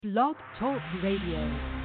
Blog Talk Radio.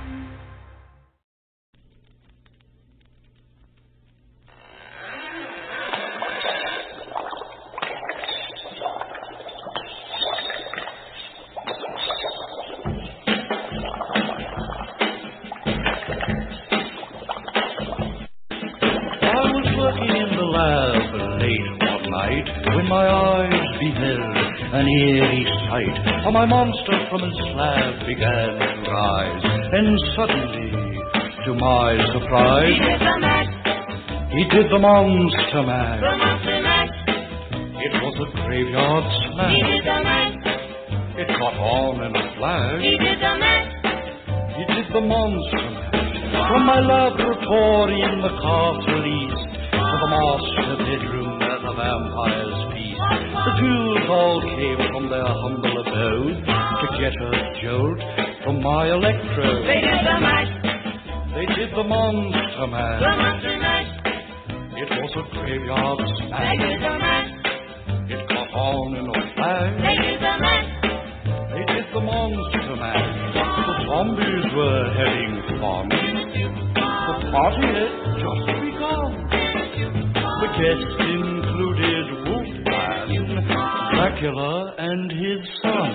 When my eyes beheld an eerie sight, for my monster from his slab began to rise, and suddenly, to my surprise, he did the monster mash. It was a graveyard smash. It caught on in a flash. He did the monster mash. From my laboratory in the castle east to the master bedroom where the vampires feast, the ghouls all came from their humble abode to get a jolt from my electrode. They did the mash. They did the monster mash. The monster mash. It was a graveyard smash. They did the mash. It caught on in a flash. They did the mash. They did the monster mash. The zombies were having fun. The party had just begun. The guests included Wolfman, Dracula, and his son.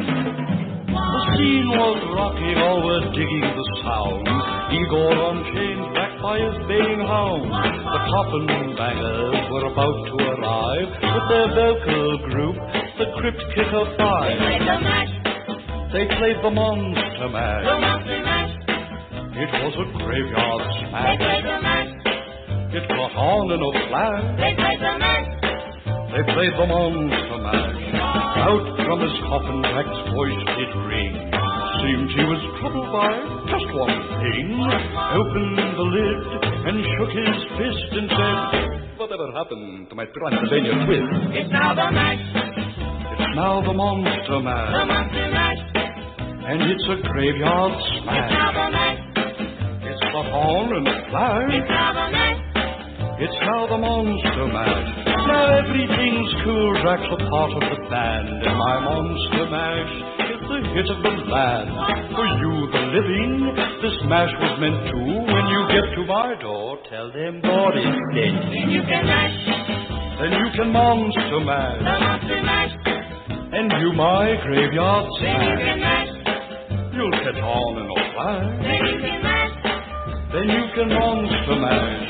The scene was rocking, all were digging the sound. Igor on chains, backed by his baying hound. The coffin bangers were about to arrive with their vocal group, the Crypt Kicker Five. They played the mash. They played the monster mash. The monster mash. It was a graveyard They smash. played the mash. It caught on in a flash. They played the mash. They played the monster mash. Out from his coffin, Drac's voice did ring. Seemed he was troubled by just one thing. Opened the lid and shook his fist and said, "Whatever happened to my Transylvania twist? It's now the mash. It's now the monster The mash. monster mash. And it's a graveyard It's smash. now the mash. It's caught on in a flash. It's now the mash. It's now the monster mash. Now everything's cool. Drac's a part of the band, and my monster mash is the hit of the land. For you, the living, this mash was meant to. When you get to my door, tell them God is dead. Then you can mash. Then you can monster The mash, monster mash. and you my graveyard Then you smash. can mash. You'll catch on in a flash. Then you can mash. Then you can monster mash.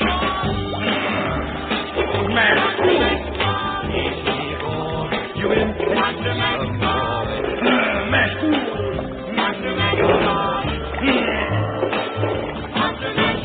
Mash. You impatient Monster mash. boy. Mash. Monster mash. Monster mash.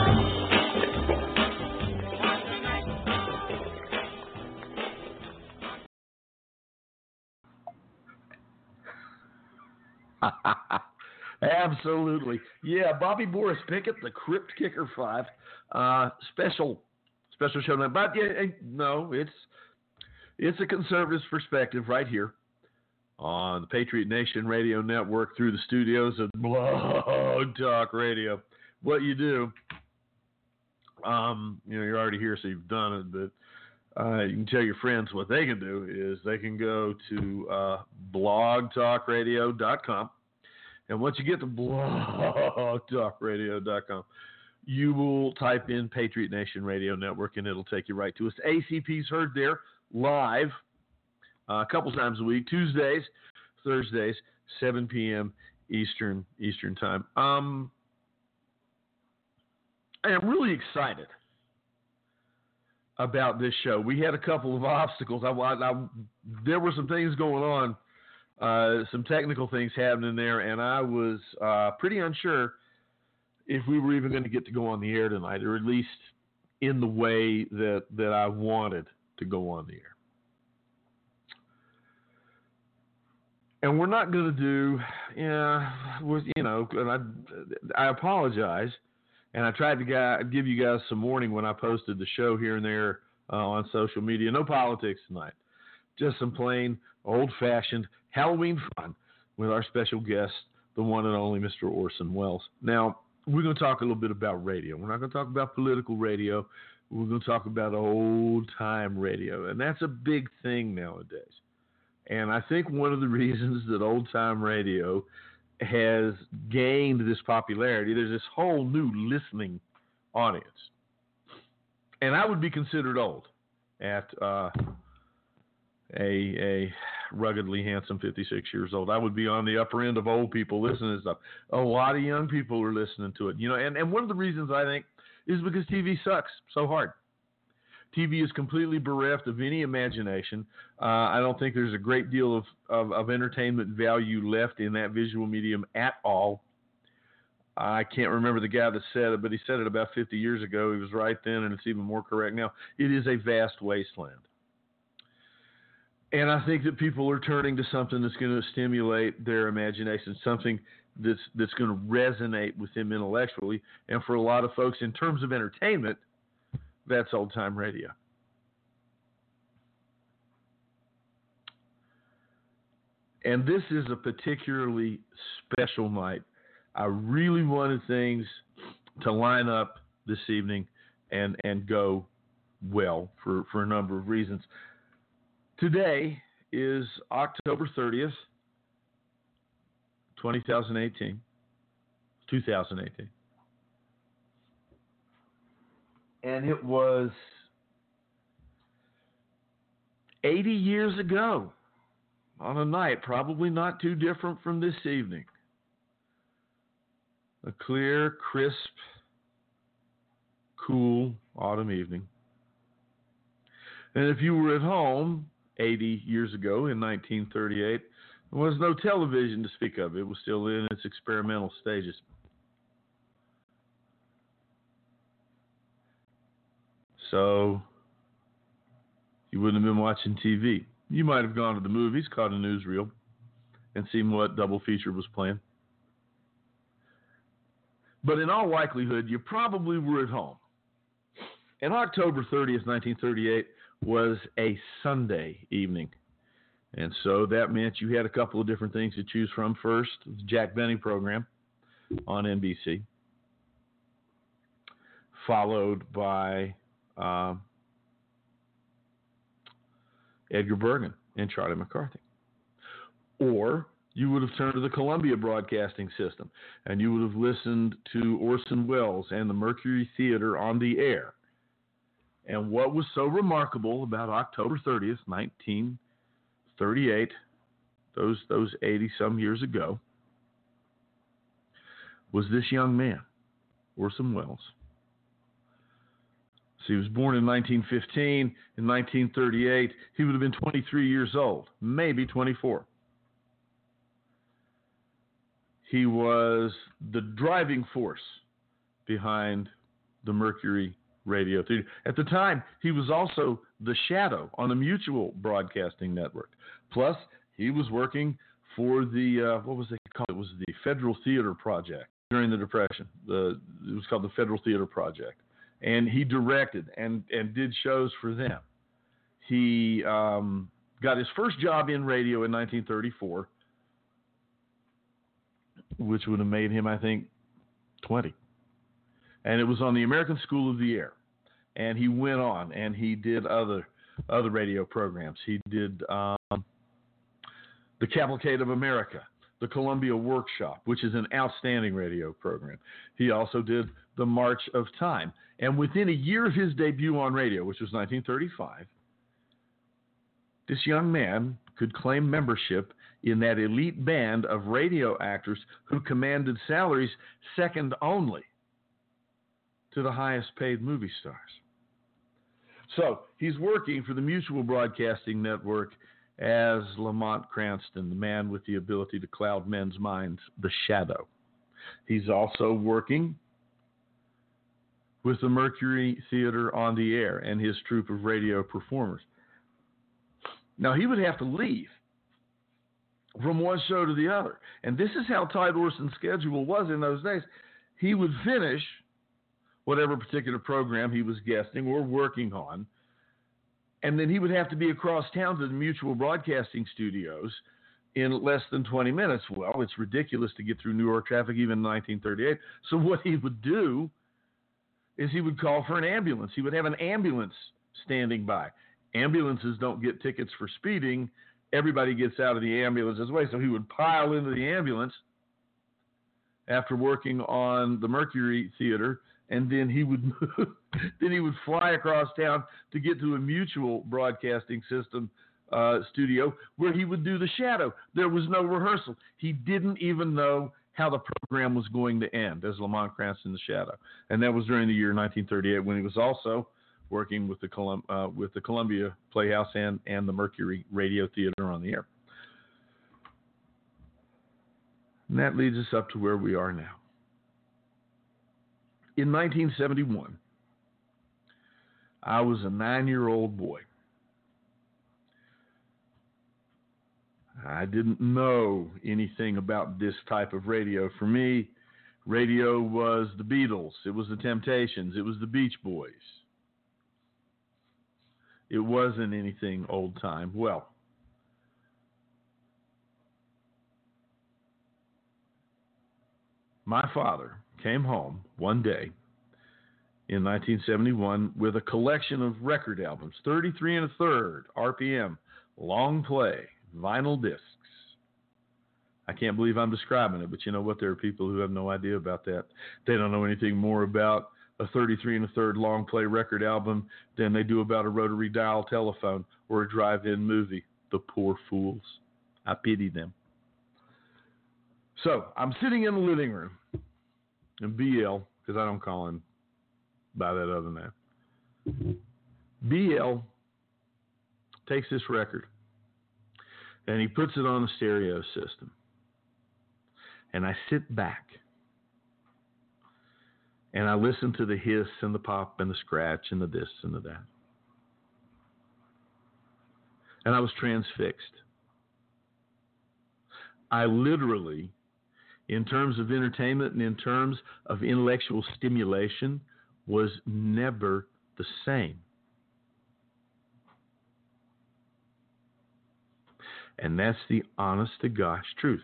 Absolutely. Yeah, Bobby Boris Pickett, the Crypt Kicker 5. Special show night. But yeah, no, it's a conservative's perspective right here on the Patriot Nation Radio Network through the studios of Blog Talk Radio. What you do, you're already here, so you've done it, but you can tell your friends what they can do is they can go to blogtalkradio.com. And once you get to blogtalkradio.com, you will type in Patriot Nation Radio Network, and it'll take you right to us. ACP's heard there live a couple times a week, Tuesdays, Thursdays, 7 p.m. Eastern time. I am really excited about this show. We had a couple of obstacles. There were some things going on. Some technical things happening there, and I was pretty unsure if we were even going to get to go on the air tonight, or at least in the way that I wanted to go on the air. And we're not going to do, and I apologize, and I tried to give you guys some warning when I posted the show here and there on social media. No politics tonight. Just some plain, old-fashioned Halloween fun with our special guest, the one and only Mr. Orson Welles. Now, we're going to talk a little bit about radio. We're not going to talk about political radio. We're going to talk about old-time radio, and that's a big thing nowadays. And I think one of the reasons that old-time radio has gained this popularity, there's this whole new listening audience. And I would be considered old at a ruggedly handsome 56 years old. I would be on the upper end of old people listening to stuff. A lot of young people are listening to it. And one of the reasons I think is because TV sucks so hard. TV is completely bereft of any imagination. I don't think there's a great deal of entertainment value left in that visual medium at all. I can't remember the guy that said it, but he said it about 50 years ago. He was right then, and it's even more correct now. It is a vast wasteland. And I think that people are turning to something that's going to stimulate their imagination, something that's going to resonate with them intellectually. And for a lot of folks, in terms of entertainment, that's old-time radio. And this is a particularly special night. I really wanted things to line up this evening and go well for a number of reasons. Today is October 30th, 2018. And it was 80 years ago on a night probably not too different from this evening. A clear, crisp, cool autumn evening. And if you were at home 80 years ago in 1938, there was no television to speak of. It was still in its experimental stages. So you wouldn't have been watching TV. You might have gone to the movies, caught a newsreel, and seen what double feature was playing. But in all likelihood, you probably were at home. And October 30th, 1938 was a Sunday evening. And so that meant you had a couple of different things to choose from. First, the Jack Benny program on NBC, followed by Edgar Bergen and Charlie McCarthy. Or you would have turned to the Columbia Broadcasting System, and you would have listened to Orson Welles and the Mercury Theater on the air. And what was so remarkable about October 30th, 1938, those 80-some years ago, was this young man, Orson Welles. So he was born in 1915. In 1938, he would have been 23 years old, maybe 24. He was the driving force behind the Mercury Radio Theater. At the time, he was also the shadow on the Mutual Broadcasting Network. Plus, he was working for the, what was it called? It was the Federal Theater Project during the Depression. It was called the Federal Theater Project. And he directed and did shows for them. He got his first job in radio in 1934, which would have made him, I think, 20. And it was on the American School of the Air. And he went on and he did other radio programs. He did the Cavalcade of America, the Columbia Workshop, which is an outstanding radio program. He also did the March of Time. And within a year of his debut on radio, which was 1935, this young man could claim membership in that elite band of radio actors who commanded salaries second only to the highest paid movie stars. So he's working for the Mutual Broadcasting Network as Lamont Cranston, the man with the ability to cloud men's minds, the Shadow. He's also working with the Mercury Theater on the Air and his troupe of radio performers. Now, he would have to leave from one show to the other. And this is how tight Orson's schedule was in those days. He would finish whatever particular program he was guesting or working on, and then he would have to be across town to the Mutual Broadcasting Studios in less than 20 minutes. Well, it's ridiculous to get through New York traffic even in 1938. So what he would do is he would call for an ambulance. He would have an ambulance standing by. Ambulances don't get tickets for speeding. Everybody gets out of the ambulance's way. So he would pile into the ambulance after working on the Mercury Theater, and then he would fly across town to get to a Mutual Broadcasting System studio where he would do the Shadow. There was no rehearsal. He didn't even know how the program was going to end as Lamont Cranston the Shadow, and that was during the year 1938 when he was also working with the Columbia Playhouse and the Mercury Radio Theater on the air. And that leads us up to where we are now. In 1971, I was a 9-year-old boy. I didn't know anything about this type of radio. For me, radio was the Beatles, it was the Temptations, it was the Beach Boys. It wasn't anything old time. Well, my father came home one day in 1971 with a collection of record albums, 33 1/3 RPM, long play, vinyl discs. I can't believe I'm describing it, but you know what? There are people who have no idea about that. They don't know anything more about a 33 1/3 long play record album than they do about a rotary dial telephone or a drive-in movie. The poor fools. I pity them. So I'm sitting in the living room, and BL, because I don't call him by that other name, BL takes this record and he puts it on the stereo system. And I sit back and I listen to the hiss and the pop and the scratch and the this and the that. And I was transfixed. I literally, in terms of entertainment and in terms of intellectual stimulation, was never the same. And that's the honest to gosh truth.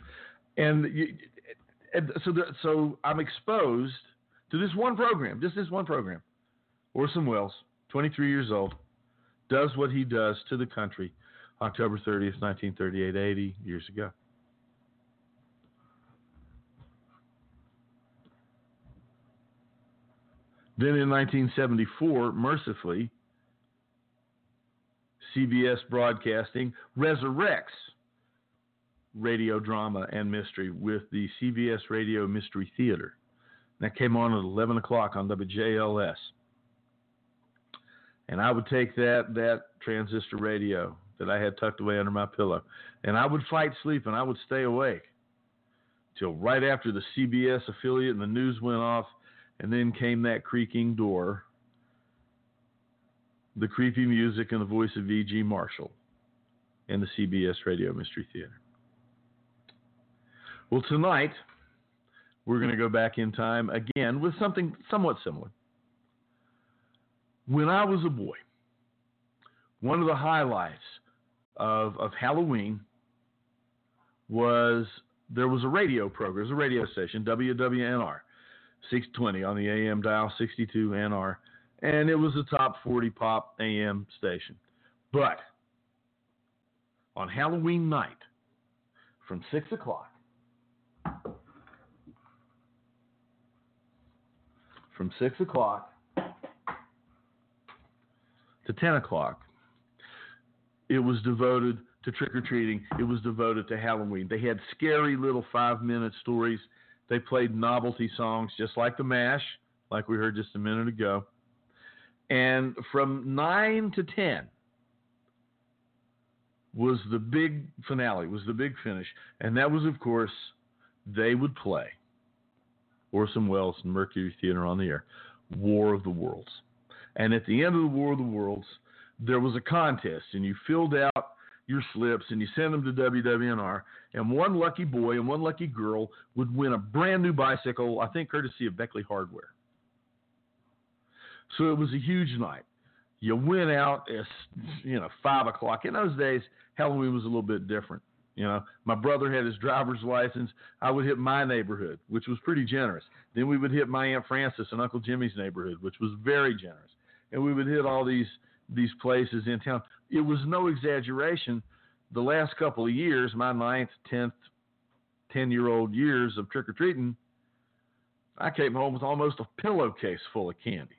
So I'm exposed to this one program, just this one program. Orson Welles, 23 years old, does what he does to the country October 30th, 1938, 80 years ago. Then in 1974, mercifully, CBS Broadcasting resurrects radio drama and mystery with the CBS Radio Mystery Theater. That came on at 11 o'clock on WJLS. And I would take that transistor radio that I had tucked away under my pillow, and I would fight sleep, and I would stay awake till right after the CBS affiliate and the news went off, and then came that creaking door, the creepy music, and the voice of E.G. Marshall in the CBS Radio Mystery Theater. Well, tonight, we're going to go back in time again with something somewhat similar. When I was a boy, one of the highlights of Halloween was there was a radio program, it was a radio station, WWNR, 620 on the AM dial, 62 NR, and it was a top 40 pop AM station. But on Halloween night, from 6 o'clock, to 10 o'clock, it was devoted to trick-or-treating. It was devoted to Halloween. They had scary little 5-minute stories. They played novelty songs just like the MASH, like we heard just a minute ago. And from 9 to 10 was the big finale, was the big finish. And that was, of course, they would play Orson Welles and Mercury Theater on the air, War of the Worlds. And at the end of the War of the Worlds, there was a contest, and you filled out your slips and you sent them to WWNR, and one lucky boy and one lucky girl would win a brand new bicycle, I think courtesy of Beckley Hardware. So it was a huge night. You went out at 5 o'clock. In those days, Halloween was a little bit different. My brother had his driver's license. I would hit my neighborhood, which was pretty generous. Then we would hit my Aunt Frances and Uncle Jimmy's neighborhood, which was very generous. And we would hit all these places in town. It was no exaggeration. The last couple of years, my 9th, 10th, 10-year-old years of trick-or-treating, I came home with almost a pillowcase full of candy.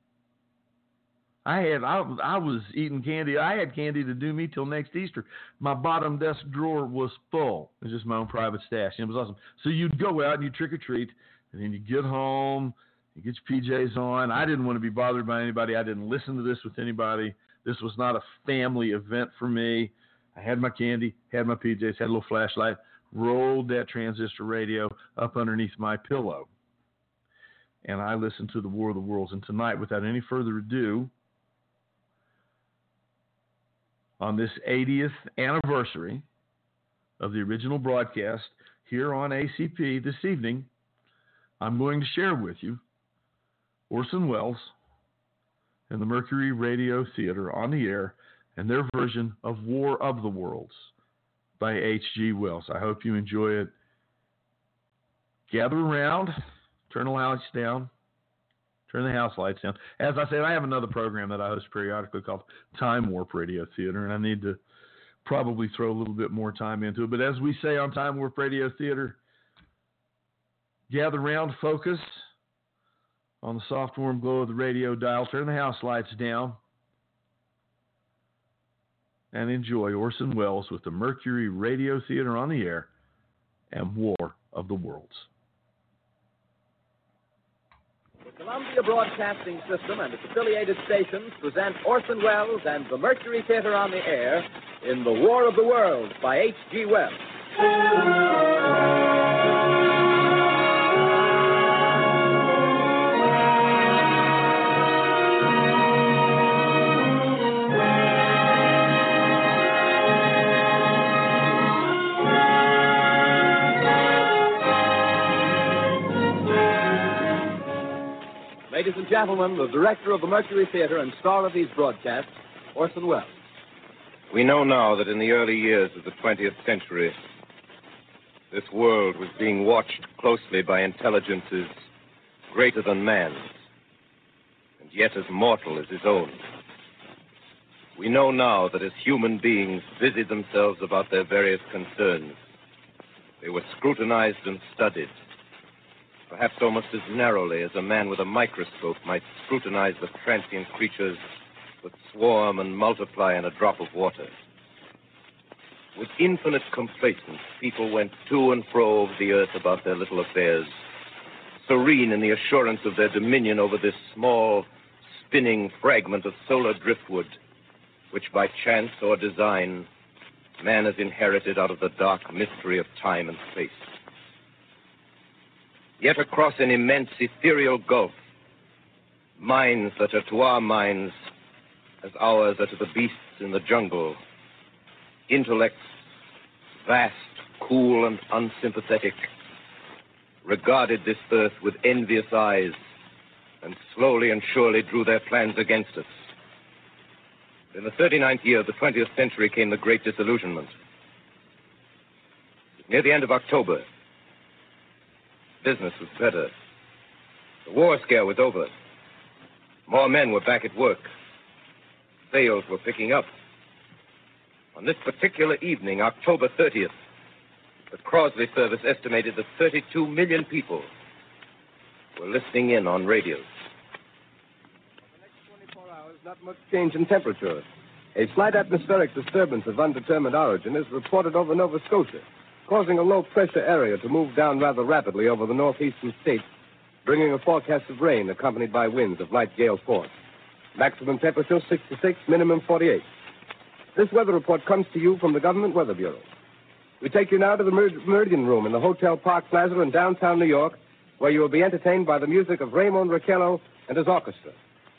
I was eating candy. I had candy to do me till next Easter. My bottom desk drawer was full. It was just my own private stash. And it was awesome. So you'd go out and you'd trick or treat, and then you get home, you get your PJs on. I didn't want to be bothered by anybody. I didn't listen to this with anybody. This was not a family event for me. I had my candy, had my PJs, had a little flashlight, rolled that transistor radio up underneath my pillow. And I listened to the War of the Worlds. And tonight, without any further ado, on this 80th anniversary of the original broadcast here on ACP this evening, I'm going to share with you Orson Welles and the Mercury Radio Theater on the air and their version of War of the Worlds by H.G. Wells. I hope you enjoy it. Gather around, turn the lights down, turn the house lights down. As I said, I have another program that I host periodically called Time Warp Radio Theater, and I need to probably throw a little bit more time into it. But as we say on Time Warp Radio Theater, gather around, focus on the soft, warm glow of the radio dial, turn the house lights down, and enjoy Orson Welles with the Mercury Radio Theater on the air and War of the Worlds. The Columbia Broadcasting System and its affiliated stations present Orson Welles and the Mercury Theater on the air in The War of the Worlds by H.G. Wells. Ladies and gentlemen, the director of the Mercury Theater and star of these broadcasts, Orson Welles. We know now that in the early years of the 20th century, this world was being watched closely by intelligences greater than man's, and yet as mortal as his own. We know now that as human beings busied themselves about their various concerns, they were scrutinized and studied, perhaps almost as narrowly as a man with a microscope might scrutinize the transient creatures that swarm and multiply in a drop of water. With infinite complacence, people went to and fro over the earth about their little affairs, serene in the assurance of their dominion over this small, spinning fragment of solar driftwood, which by chance or design, man has inherited out of the dark mystery of time and space. Yet across an immense ethereal gulf, minds that are to our minds as ours are to the beasts in the jungle, intellects vast, cool, and unsympathetic, regarded this earth with envious eyes and slowly and surely drew their plans against us. In the 39th year of the 20th century came the Great Disillusionment. Near the end of October, business was better. The war scare was over. More men were back at work. Sales were picking up. On this particular evening, October 30th, the Crosley service estimated that 32 million people were listening in on radios. For the next 24 hours, not much change in temperature. A slight atmospheric disturbance of undetermined origin is reported over Nova Scotia, causing a low-pressure area to move down rather rapidly over the northeastern states, bringing a forecast of rain accompanied by winds of light gale force. Maximum temperature 66, minimum 48. This weather report comes to you from the Government Weather Bureau. We take you now to the Meridian Room in the Hotel Park Plaza in downtown New York, where you will be entertained by the music of Raymond Raquello and his orchestra.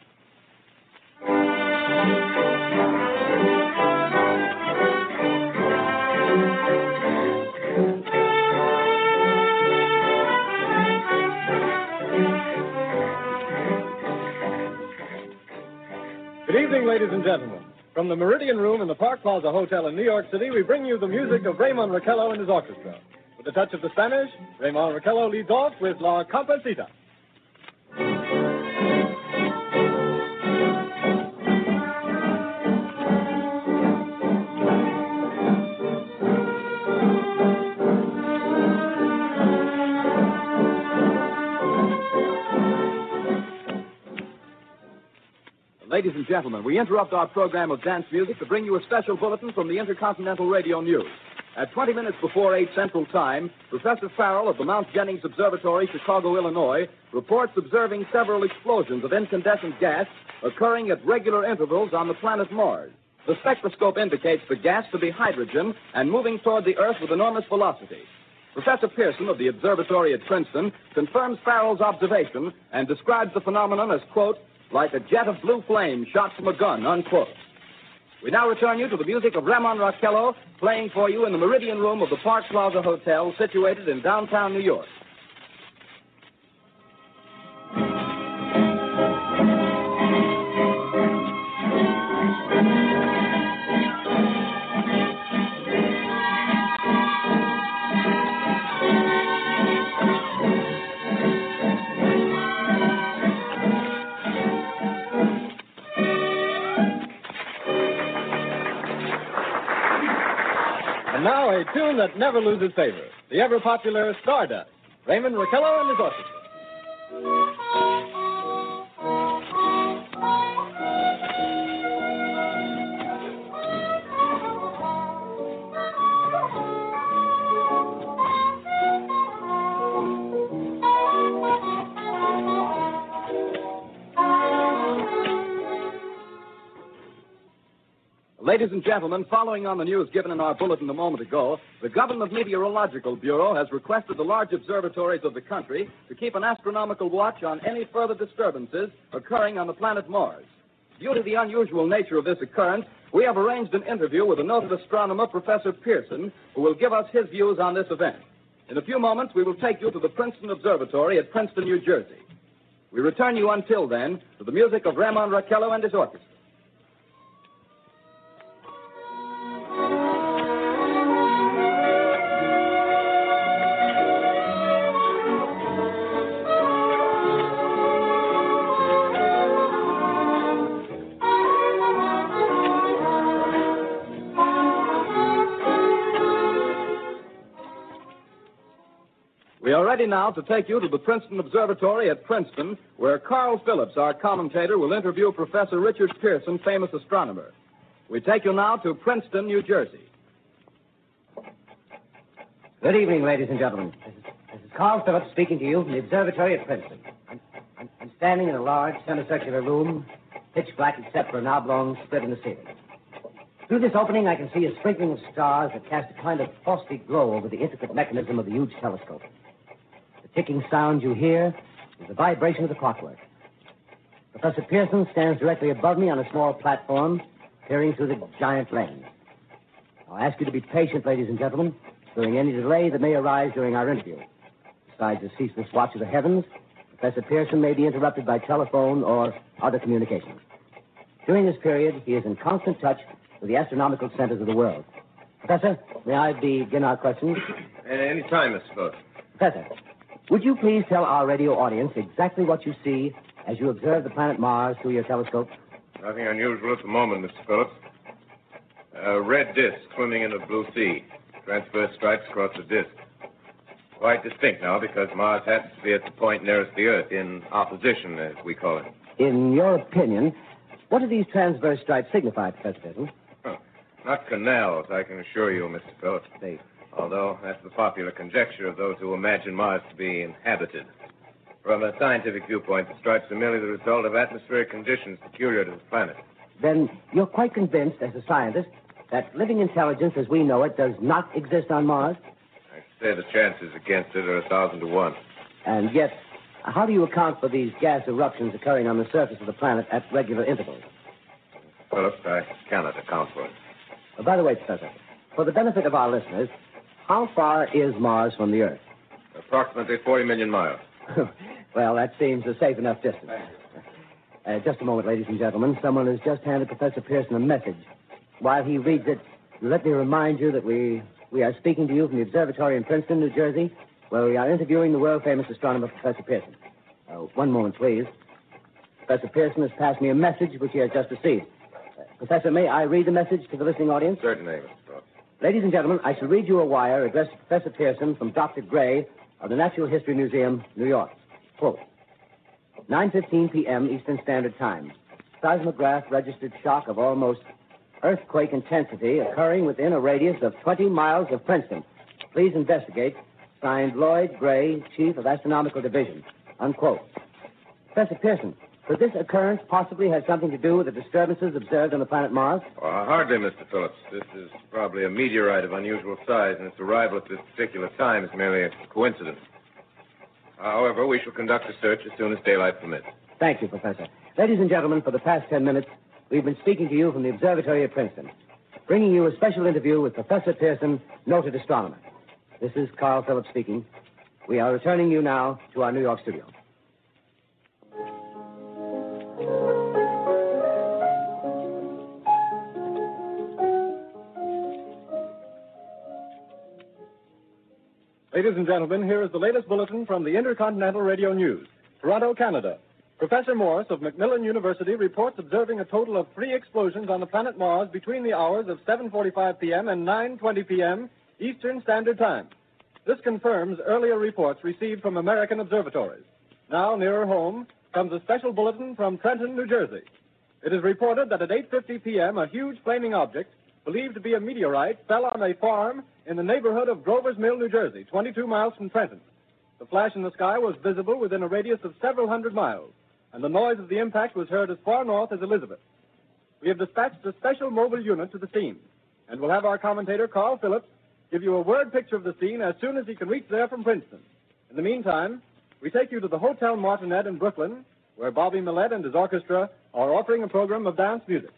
Good evening, ladies and gentlemen. From the Meridian Room in the Park Plaza Hotel in New York City, we bring you the music of Raymond Raquello and his orchestra. With a touch of the Spanish, Raymond Raquello leads off with La Comparsita. Ladies and gentlemen, we interrupt our program of dance music to bring you a special bulletin from the Intercontinental Radio News. At 20 minutes before 8 Central Time, Professor Farrell of the Mount Jennings Observatory, Chicago, Illinois, reports observing several explosions of incandescent gas occurring at regular intervals on the planet Mars. The spectroscope indicates the gas to be hydrogen and moving toward the Earth with enormous velocity. Professor Pearson of the observatory at Princeton confirms Farrell's observation and describes the phenomenon as, quote, like a jet of blue flame shot from a gun, unquote. We now return you to the music of Ramon Raquello, playing for you in the Meridian Room of the Park Plaza Hotel, situated in downtown New York. And now a tune that never loses favor, the ever-popular Stardust, Raymond Raquello and his orchestra. Ladies and gentlemen, following on the news given in our bulletin a moment ago, the Government Meteorological Bureau has requested the large observatories of the country to keep an astronomical watch on any further disturbances occurring on the planet Mars. Due to the unusual nature of this occurrence, we have arranged an interview with the noted astronomer, Professor Pearson, who will give us his views on this event. In a few moments, we will take you to the Princeton Observatory at Princeton, New Jersey. We return you until then to the music of Ramon Raquello and his orchestra. We are ready now to take you to the Princeton Observatory at Princeton, where Carl Phillips, our commentator, will interview Professor Richard Pearson, famous astronomer. We take you now to Princeton, New Jersey. Good evening, ladies and gentlemen. This is Carl Phillips speaking to you from the observatory at Princeton. I'm standing in a large semicircular room, pitch black except for an oblong slit in the ceiling. Through this opening, I can see a sprinkling of stars that cast a kind of frosty glow over the intricate mechanism of the huge telescope. The ticking sound you hear is the vibration of the clockwork. Professor Pearson stands directly above me on a small platform, peering through the giant lens. I'll ask you to be patient, ladies and gentlemen, during any delay that may arise during our interview. Besides the ceaseless watch of the heavens, Professor Pearson may be interrupted by telephone or other communications. During this period, he is in constant touch with the astronomical centers of the world. Professor, may I begin our questions? Any time, Mr. Phillips. Professor, would you please tell our radio audience exactly what you see as you observe the planet Mars through your telescope? Nothing unusual at the moment, Mr. Phillips. A red disk swimming in the blue sea. Transverse stripes across the disk. Quite distinct now because Mars happens to be at the point nearest the Earth, in opposition, as we call it. In your opinion, what do these transverse stripes signify, Professor Pearson? Not canals, I can assure you, Mr. Phillips. Although that's the popular conjecture of those who imagine Mars to be inhabited. From a scientific viewpoint, the stripes are merely the result of atmospheric conditions peculiar to the planet. Then you're quite convinced, as a scientist, that living intelligence as we know it does not exist on Mars? I say the chances against it are 1,000 to 1. And yet, how do you account for these gas eruptions occurring on the surface of the planet at regular intervals? Phillips, I cannot account for it. By the way, Professor, for the benefit of our listeners, how far is Mars from the Earth? Approximately 40 million miles. Well, that seems a safe enough distance. Just a moment, ladies and gentlemen. Someone has just handed Professor Pearson a message. While he reads it, let me remind you that we are speaking to you from the observatory in Princeton, New Jersey, where we are interviewing the world-famous astronomer, Professor Pearson. One moment, please. Professor Pearson has passed me a message which he has just received. Professor, may I read the message to the listening audience? Certainly, Mr. Phillips. Ladies and gentlemen, I shall read you a wire addressed to Professor Pearson from Dr. Gray of the Natural History Museum, New York. Quote, 9:15 p.m. Eastern Standard Time. seismograph registered shock of almost earthquake intensity occurring within a radius of 20 miles of Princeton. Please investigate. Signed, Lloyd Gray, Chief of Astronomical Division. Unquote. Professor Pearson, could this occurrence possibly have something to do with the disturbances observed on the planet Mars? Hardly, Mr. Phillips. This is probably a meteorite of unusual size, and its arrival at this particular time is merely a coincidence. However, we shall conduct a search as soon as daylight permits. Thank you, Professor. Ladies and gentlemen, for the past 10 minutes, we've been speaking to you from the observatory at Princeton, bringing you a special interview with Professor Pearson, noted astronomer. This is Carl Phillips speaking. We are returning you now to our New York studio. Ladies and gentlemen, here is the latest bulletin from the Intercontinental Radio News. Toronto, Canada. Professor Morse of Macmillan University reports observing a total of 3 explosions on the planet Mars between the hours of 7:45 p.m. and 9:20 p.m. Eastern Standard Time. This confirms earlier reports received from American observatories. Now, nearer home, comes a special bulletin from Trenton, New Jersey. It is reported that at 8:50 p.m., a huge flaming object, believed to be a meteorite, fell on a farm in the neighborhood of Grover's Mill, New Jersey, 22 miles from Trenton. The flash in the sky was visible within a radius of several hundred miles, and the noise of the impact was heard as far north as Elizabeth. We have dispatched a special mobile unit to the scene, and we'll have our commentator, Carl Phillips, give you a word picture of the scene as soon as he can reach there from Princeton. In the meantime, we take you to the Hotel Martinet in Brooklyn, where Bobby Millett and his orchestra are offering a program of dance music.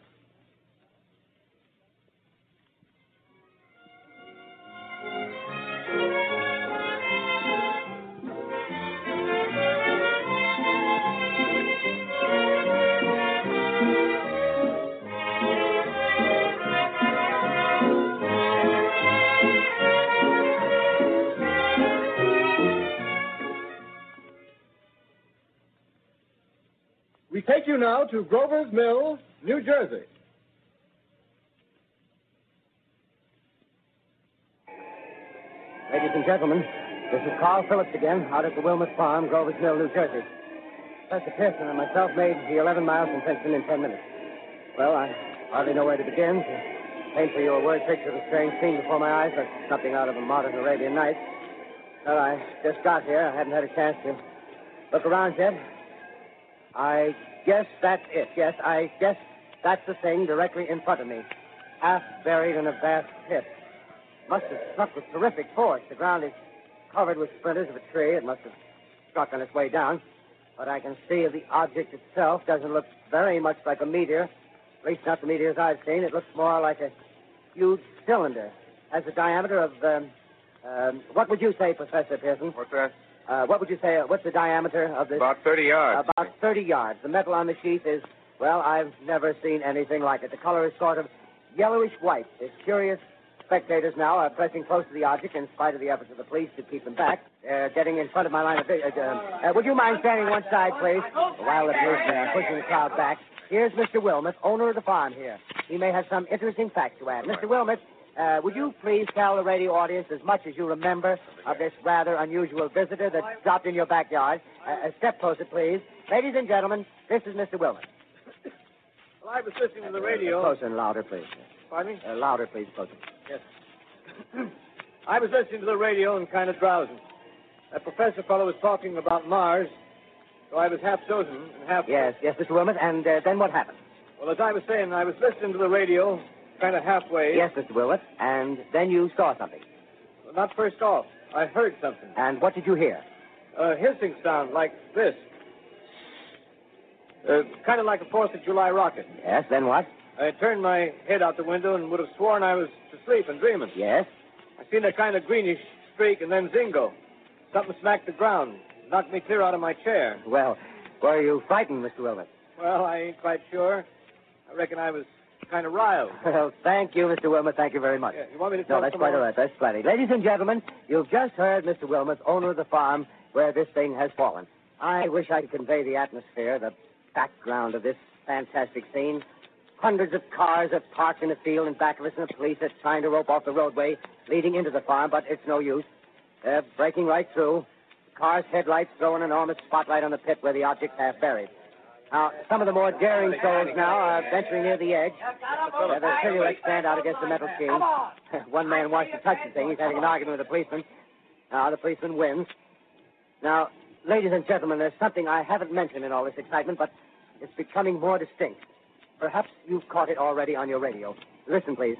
We take you now to Grover's Mill, New Jersey. Ladies and gentlemen, this is Carl Phillips again, out at the Wilmot Farm, Grover's Mill, New Jersey. Professor Pearson and myself made the 11 miles from Princeton in 10 minutes. Well, I hardly know where to begin. To paint for you a word picture of the strange scene before my eyes, like something out of a modern Arabian Nights. Well, I just got here. I hadn't had a chance to look around yet. I guess that's it. Yes, I guess that's the thing directly in front of me. Half buried in a vast pit. Must have struck with terrific force. The ground is covered with splinters of a tree. It must have struck on its way down. What I can see of the object itself doesn't look very much like a meteor. At least not the meteors I've seen. It looks more like a huge cylinder. Has a diameter of, what would you say, Professor Pearson? What's that? What would you say? What's the diameter of this? About 30 yards. About 30 yards. The metal on the sheath is, well, I've never seen anything like it. The color is sort of yellowish white. There's curious spectators now are pressing close to the object in spite of the efforts of the police to keep them back. They're getting in front of my line of vision. Would you mind standing one side, please? While the police are pushing the crowd back. Here's Mr. Wilmot, owner of the farm here. He may have some interesting facts to add. Mr. Wilmot, would you please tell the radio audience as much as you remember of this rather unusual visitor that dropped in your backyard? A step closer, please. Ladies and gentlemen, this is Mr. Wilmot. Well, I was listening to the radio. Closer and louder, please. Pardon me? Louder, please, closer. Yes. I was listening to the radio and kind of drowsing. That professor fellow was talking about Mars, so I was half chosen and half... Yes, Mr. Wilmot, and then what happened? Well, as I was saying, I was listening to the radio, kind of halfway. Yes, Mr. Wilmot, and then you saw something. Well, not first off. I heard something. And what did you hear? A hissing sound like this. Kind of like a 4th of July rocket. Yes, then what? I turned my head out the window and would have sworn I was asleep and dreaming. Yes? I seen a kind of greenish streak and then zingo. Something smacked the ground, knocked me clear out of my chair. Well, were you frightened, Mr. Wilmot? Well, I ain't quite sure. I reckon I was kind of riled. Well, thank you, Mr. Wilmot. Thank you very much. Yeah, you want me to No, tell that's some quite more? all right. That's plenty. Ladies and gentlemen, you've just heard Mr. Wilmot, owner of the farm where this thing has fallen. I wish I could convey the atmosphere, the background of this fantastic scene. Hundreds of cars are parked in the field in back of us, and the police are trying to rope off the roadway leading into the farm, but it's no use. They're breaking right through. The car's headlights throw an enormous spotlight on the pit where the object's half buried. Now, some of the more daring souls now are venturing near the edge. They'll still expand out against the metal king. One man wants to touch the thing. He's having an argument with the policeman. Now, the policeman wins. Now, ladies and gentlemen, there's something I haven't mentioned in all this excitement, but it's becoming more distinct. Perhaps you've caught it already on your radio. Listen, please.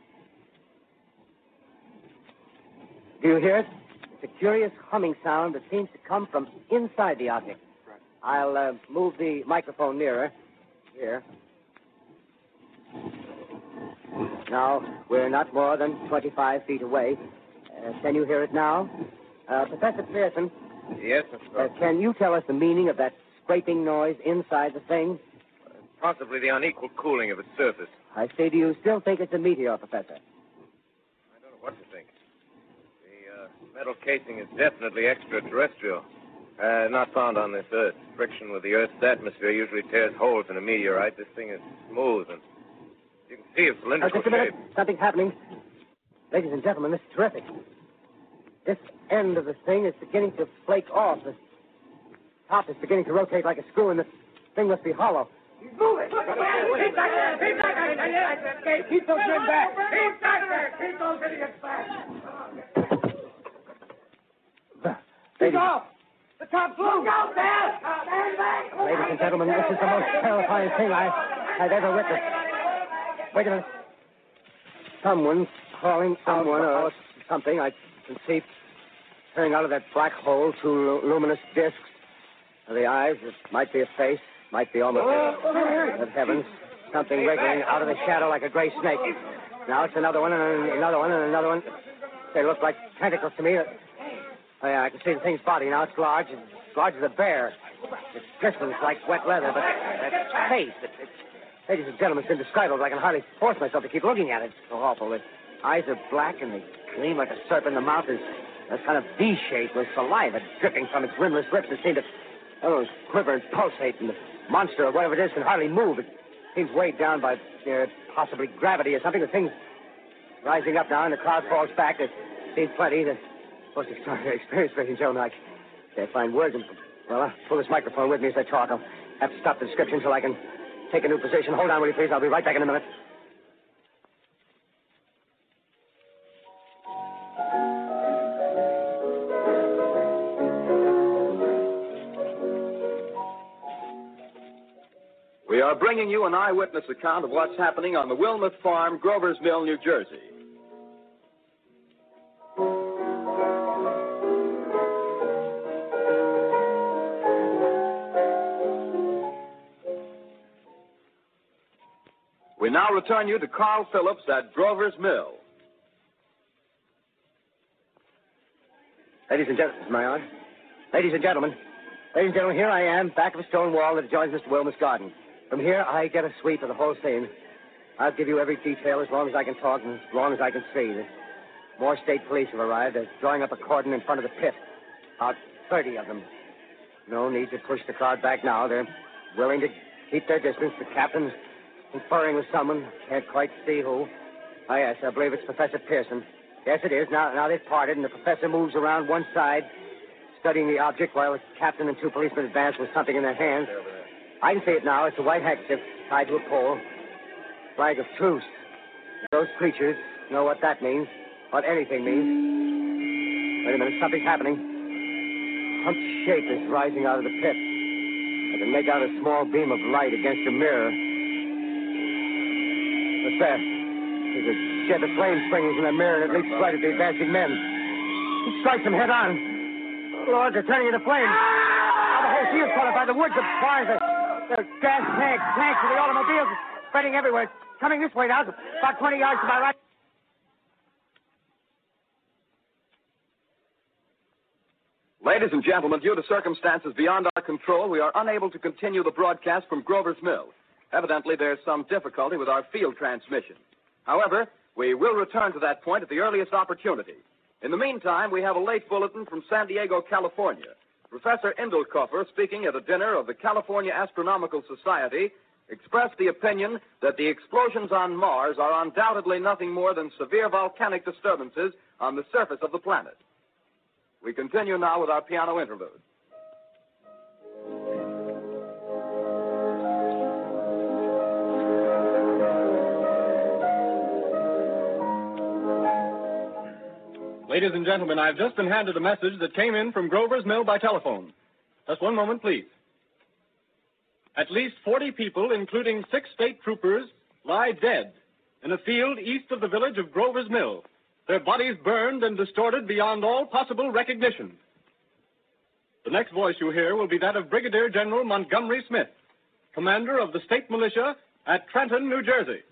Do you hear it? It's a curious humming sound that seems to come from inside the object. I'll move the microphone nearer. Here. Now, we're not more than 25 feet away. Can you hear it now? Professor Pearson? Yes, Mr. Can you tell us the meaning of that scraping noise inside the thing? Possibly the unequal cooling of its surface. I say, do you still think it's a meteor, Professor? I don't know what to think. The metal casing is definitely extraterrestrial. Not found on this Earth. Friction with the Earth's atmosphere usually tears holes in a meteorite. This thing is smooth, and you can see its cylindrical Just a minute. shape. Something's happening. Ladies and gentlemen, this is terrific. This end of the thing is beginning to flake off. The top is beginning to rotate like a screw, and the thing must be hollow. He's moving. Keep back there. Keep back there. Keep those men back. Keep back there. Keep those idiots back. He's off. The top's loose. Go, Dad. Stand back. Ladies and gentlemen, this is the most terrifying thing I've ever witnessed. Wait a minute. Someone's calling someone or something. I can see turning out of that black hole two luminous discs. The eyes, it might be a face, might be almost good heavens. Something wriggling out of the shadow like a gray snake. Now it's another one and another one and another one. They look like tentacles to me. Oh, yeah, I can see the thing's body now. It's large as a bear. It glistens like wet leather, but that face, ladies and gentlemen, it's indescribable. I can hardly force myself to keep looking at it. It's so awful. The eyes are black and they gleam like a serpent. The mouth is a kind of V-shape with saliva dripping from its rimless lips that seem to quiver and pulsate. And the monster or whatever it is can hardly move. It seems weighed down by possibly gravity or something. The thing's rising up now and the cloud falls back. It seems plenty. The most extraordinary experience, ladies and gentlemen. I can't find words. Well, I'll pull this microphone with me as I talk. I'll have to stop the description until I can take a new position. Hold on, will you please? I'll be right back in a minute. We are bringing you an eyewitness account of what's happening on the Wilmouth Farm, Grover's Mill, New Jersey. We now return you to Carl Phillips at Grover's Mill. Ladies and gentlemen, am I on? Ladies and gentlemen, here I am, back of a stone wall that adjoins Mr. Wilmot's garden. From here, I get a sweep of the whole scene. I'll give you every detail as long as I can talk and as long as I can see. More state police have arrived. They're drawing up a cordon in front of the pit. About 30 of them. No need to push the crowd back now. They're willing to keep their distance. The captain's conferring with someone. Can't quite see who. Oh, yes, I believe it's Professor Pearson. Yes, it is. Now they've parted, and the professor moves around one side, studying the object, while the captain and two policemen advance with something in their hands. I can see it now. It's a white handkerchief tied to a pole. Flag of truce. Those creatures know what that means, what anything means. Wait a minute, something's happening. A humped shape is rising out of the pit. I can make out a small beam of light against a mirror. What's that? There's a shed of flame springing from the mirror, and it leaps right at the advancing men. He strikes them head on. Oh, Lord, they're turning into flames. Now the whole field's caught up by the woods, the barns, the gas tanks of the automobiles spreading everywhere. It's coming this way now, about 20 yards to my right. Ladies and gentlemen, due to circumstances beyond our control, we are unable to continue the broadcast from Grover's Mill. Evidently, there's some difficulty with our field transmission. However, we will return to that point at the earliest opportunity. In the meantime, we have a late bulletin from San Diego, California. Professor Indelkoffer, speaking at a dinner of the California Astronomical Society, expressed the opinion that the explosions on Mars are undoubtedly nothing more than severe volcanic disturbances on the surface of the planet. We continue now with our piano interlude. Ladies and gentlemen, I've just been handed a message that came in from Grover's Mill by telephone. Just one moment, please. At least 40 people, including 6 state troopers, lie dead in a field east of the village of Grover's Mill, their bodies burned and distorted beyond all possible recognition. The next voice you hear will be that of Brigadier General Montgomery Smith, commander of the state militia at Trenton, New Jersey.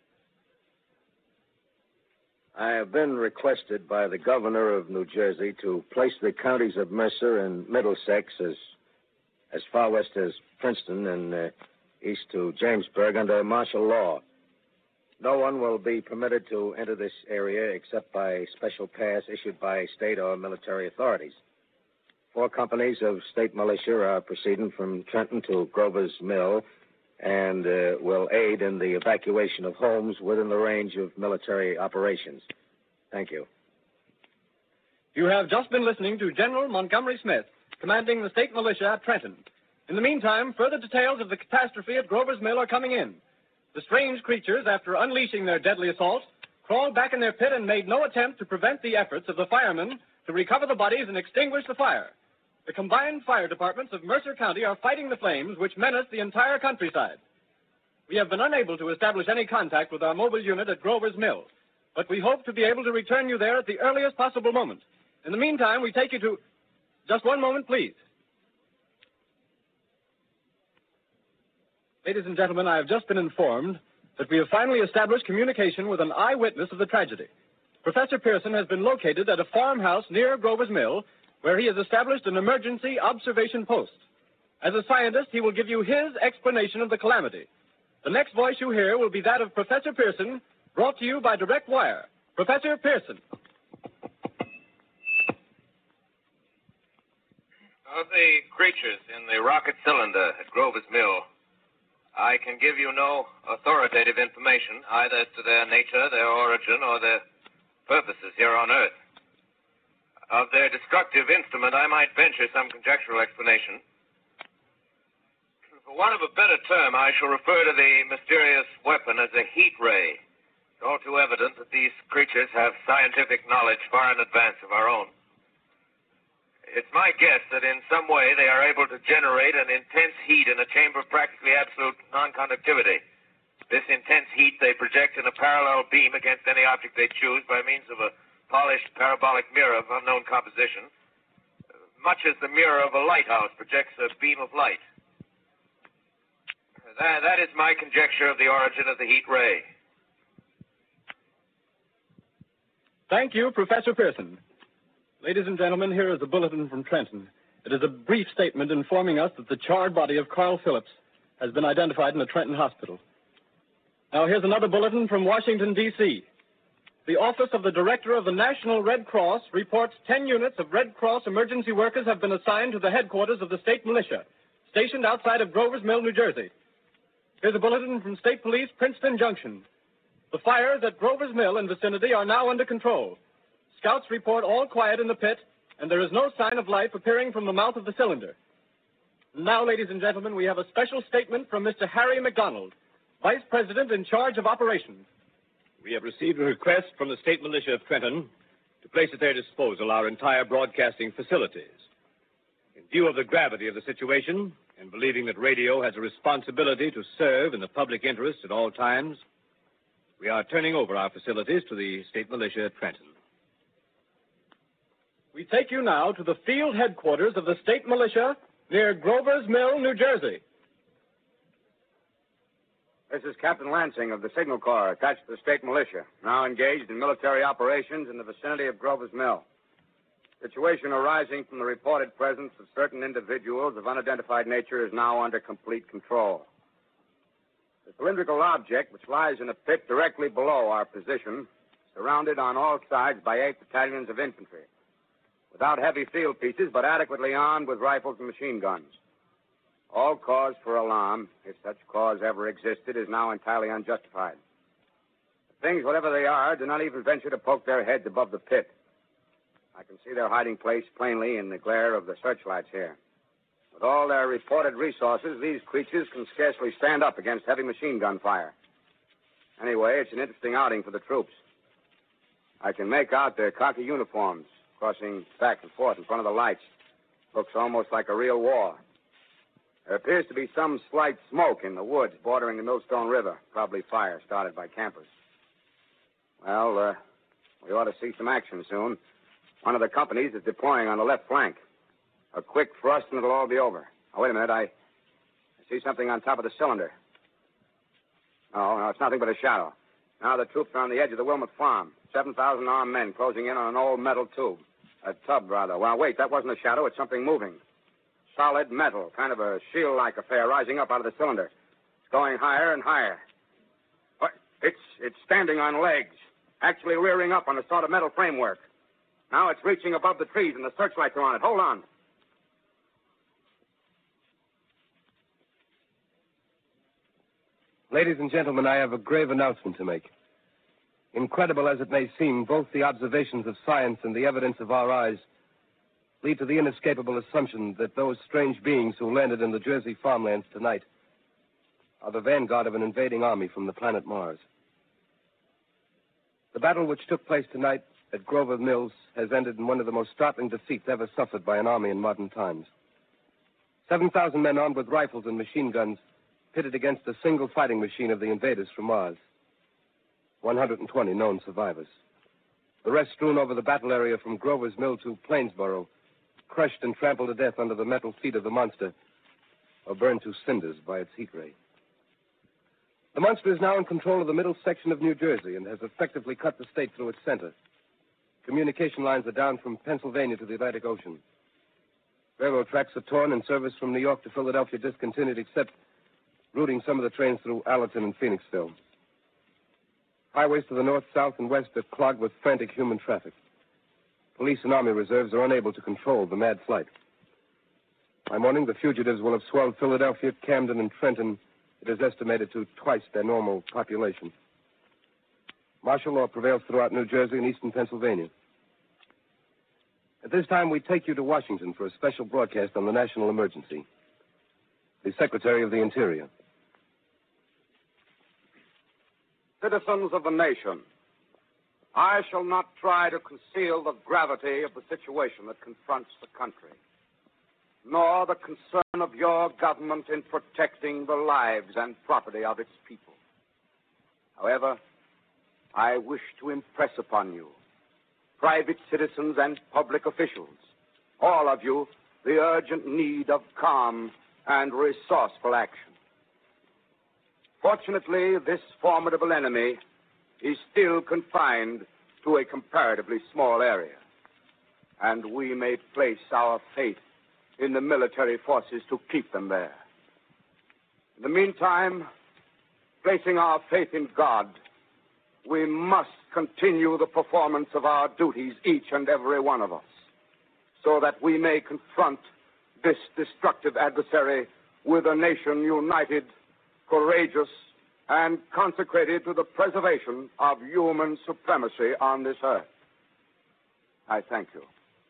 I have been requested by the governor of New Jersey to place the counties of Mercer and Middlesex as far west as Princeton and east to Jamesburg under martial law. No one will be permitted to enter this area except by special pass issued by state or military authorities. 4 companies of state militia are proceeding from Trenton to Grover's Mill and will aid in the evacuation of homes within the range of military operations. Thank you. You have just been listening to General Montgomery Smith, commanding the state militia at Trenton. In the meantime, further details of the catastrophe at Grover's Mill are coming in. The strange creatures, after unleashing their deadly assault, crawled back in their pit and made no attempt to prevent the efforts of the firemen to recover the bodies and extinguish the fire. The combined fire departments of Mercer County are fighting the flames which menace the entire countryside. We have been unable to establish any contact with our mobile unit at Grover's Mill, but we hope to be able to return you there at the earliest possible moment. In the meantime, we take you to... Just one moment, please. Ladies and gentlemen, I have just been informed that we have finally established communication with an eyewitness of the tragedy. Professor Pearson has been located at a farmhouse near Grover's Mill, where he has established an emergency observation post. As a scientist, he will give you his explanation of the calamity. The next voice you hear will be that of Professor Pearson, brought to you by direct wire. Professor Pearson. Of the creatures in the rocket cylinder at Grover's Mill, I can give you no authoritative information, either as to their nature, their origin, or their purposes here on Earth. Of their destructive instrument, I might venture some conjectural explanation. For want of a better term, I shall refer to the mysterious weapon as a heat ray. It's all too evident that these creatures have scientific knowledge far in advance of our own. It's my guess that in some way they are able to generate an intense heat in a chamber of practically absolute non-conductivity. This intense heat they project in a parallel beam against any object they choose by means of a polished parabolic mirror of unknown composition, much as the mirror of a lighthouse projects a beam of light. That is my conjecture of the origin of the heat ray. Thank you, Professor Pearson. Ladies and gentlemen, here is a bulletin from Trenton. It is a brief statement informing us that the charred body of Carl Phillips has been identified in the Trenton Hospital. Now, here's another bulletin from Washington, D.C. The Office of the Director of the National Red Cross reports 10 units of Red Cross emergency workers have been assigned to the headquarters of the state militia, stationed outside of Grover's Mill, New Jersey. Here's a bulletin from State Police, Princeton Junction. The fires at Grover's Mill and vicinity are now under control. Scouts report all quiet in the pit, and there is no sign of life appearing from the mouth of the cylinder. Now, ladies and gentlemen, we have a special statement from Mr. Harry McDonald, Vice President in charge of operations. We have received a request from the state militia of Trenton to place at their disposal our entire broadcasting facilities. In view of the gravity of the situation, and believing that radio has a responsibility to serve in the public interest at all times, we are turning over our facilities to the state militia at Trenton. We take you now to the field headquarters of the state militia near Grover's Mill, New Jersey. This is Captain Lansing of the Signal Corps, attached to the state militia, now engaged in military operations in the vicinity of Grover's Mill. Situation arising from the reported presence of certain individuals of unidentified nature is now under complete control. The cylindrical object, which lies in a pit directly below our position, surrounded on all sides by 8 battalions of infantry, without heavy field pieces, but adequately armed with rifles and machine guns. All cause for alarm, if such cause ever existed, is now entirely unjustified. The things, whatever they are, do not even venture to poke their heads above the pit. I can see their hiding place plainly in the glare of the searchlights here. With all their reported resources, these creatures can scarcely stand up against heavy machine gun fire. Anyway, it's an interesting outing for the troops. I can make out their khaki uniforms crossing back and forth in front of the lights. Looks almost like a real war. There appears to be some slight smoke in the woods bordering the Millstone River. Probably fire started by campers. Well, we ought to see some action soon. One of the companies is deploying on the left flank. A quick thrust and it'll all be over. Oh, wait a minute. I see something on top of the cylinder. No, it's nothing but a shadow. Now the troops are on the edge of the Wilmot Farm. 7,000 armed men closing in on an old metal tube. A tub, rather. Well, wait, that wasn't a shadow. It's something moving. Solid metal, kind of a shield-like affair rising up out of the cylinder. It's going higher and higher. What? It's standing on legs, actually rearing up on a sort of metal framework. Now it's reaching above the trees and the searchlights are on it. Hold on. Ladies and gentlemen, I have a grave announcement to make. Incredible as it may seem, both the observations of science and the evidence of our eyes lead to the inescapable assumption that those strange beings who landed in the Jersey farmlands tonight are the vanguard of an invading army from the planet Mars. The battle which took place tonight at Grover Mills has ended in one of the most startling defeats ever suffered by an army in modern times. 7,000 men armed with rifles and machine guns pitted against a single fighting machine of the invaders from Mars. 120 known survivors. The rest strewn over the battle area from Grover's Mill to Plainsboro, crushed and trampled to death under the metal feet of the monster, or burned to cinders by its heat ray. The monster is now in control of the middle section of New Jersey and has effectively cut the state through its center. Communication lines are down from Pennsylvania to the Atlantic Ocean. Railroad tracks are torn and service from New York to Philadelphia discontinued, except routing some of the trains through Allerton and Phoenixville. Highways to the north, south, and west are clogged with frantic human traffic. Police and army reserves are unable to control the mad flight. By morning, the fugitives will have swelled Philadelphia, Camden, and Trenton. It is estimated to twice their normal population. Martial law prevails throughout New Jersey and eastern Pennsylvania. At this time, we take you to Washington for a special broadcast on the national emergency. The Secretary of the Interior. Citizens of the nation, I shall not try to conceal the gravity of the situation that confronts the country, nor the concern of your government in protecting the lives and property of its people. However, I wish to impress upon you, private citizens and public officials, all of you, the urgent need of calm and resourceful action. Fortunately, this formidable enemy is still confined to a comparatively small area, and we may place our faith in the military forces to keep them there. In the meantime, placing our faith in God, we must continue the performance of our duties, each and every one of us, so that we may confront this destructive adversary with a nation united, courageous, and consecrated to the preservation of human supremacy on this earth. I thank you.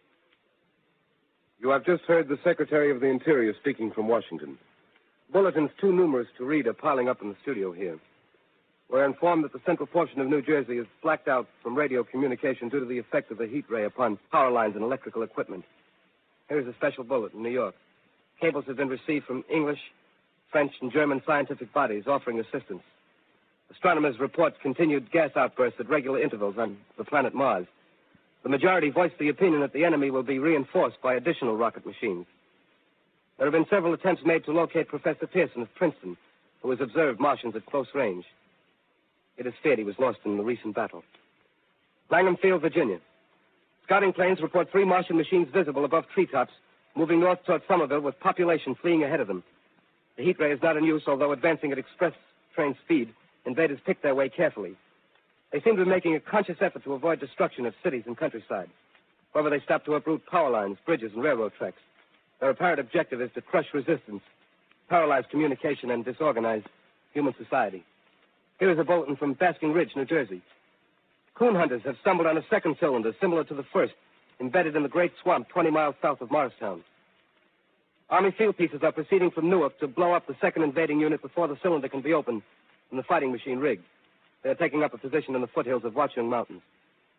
You have just heard the Secretary of the Interior speaking from Washington. Bulletins too numerous to read are piling up in the studio here. We're informed that the central portion of New Jersey is blacked out from radio communication due to the effect of the heat ray upon power lines and electrical equipment. Here's a special bulletin in New York. Cables have been received from English, French, and German scientific bodies offering assistance. Astronomers report continued gas outbursts at regular intervals on the planet Mars. The majority voiced the opinion that the enemy will be reinforced by additional rocket machines. There have been several attempts made to locate Professor Pearson of Princeton, who has observed Martians at close range. It is feared he was lost in the recent battle. Langham Field, Virginia. Scouting planes report 3 Martian machines visible above treetops, moving north toward Somerville with population fleeing ahead of them. The heat ray is not in use, although advancing at express train speed, invaders pick their way carefully. They seem to be making a conscious effort to avoid destruction of cities and countryside. However, they stop to uproot power lines, bridges, and railroad tracks. Their apparent objective is to crush resistance, paralyze communication, and disorganize human society. Here is a bulletin from Basking Ridge, New Jersey. Coon hunters have stumbled on a second cylinder similar to the first, embedded in the great swamp 20 miles south of Morristown. Army field pieces are proceeding from Newark to blow up the second invading unit before the cylinder can be opened and the fighting machine rigged. They are taking up a position in the foothills of Watchung Mountains.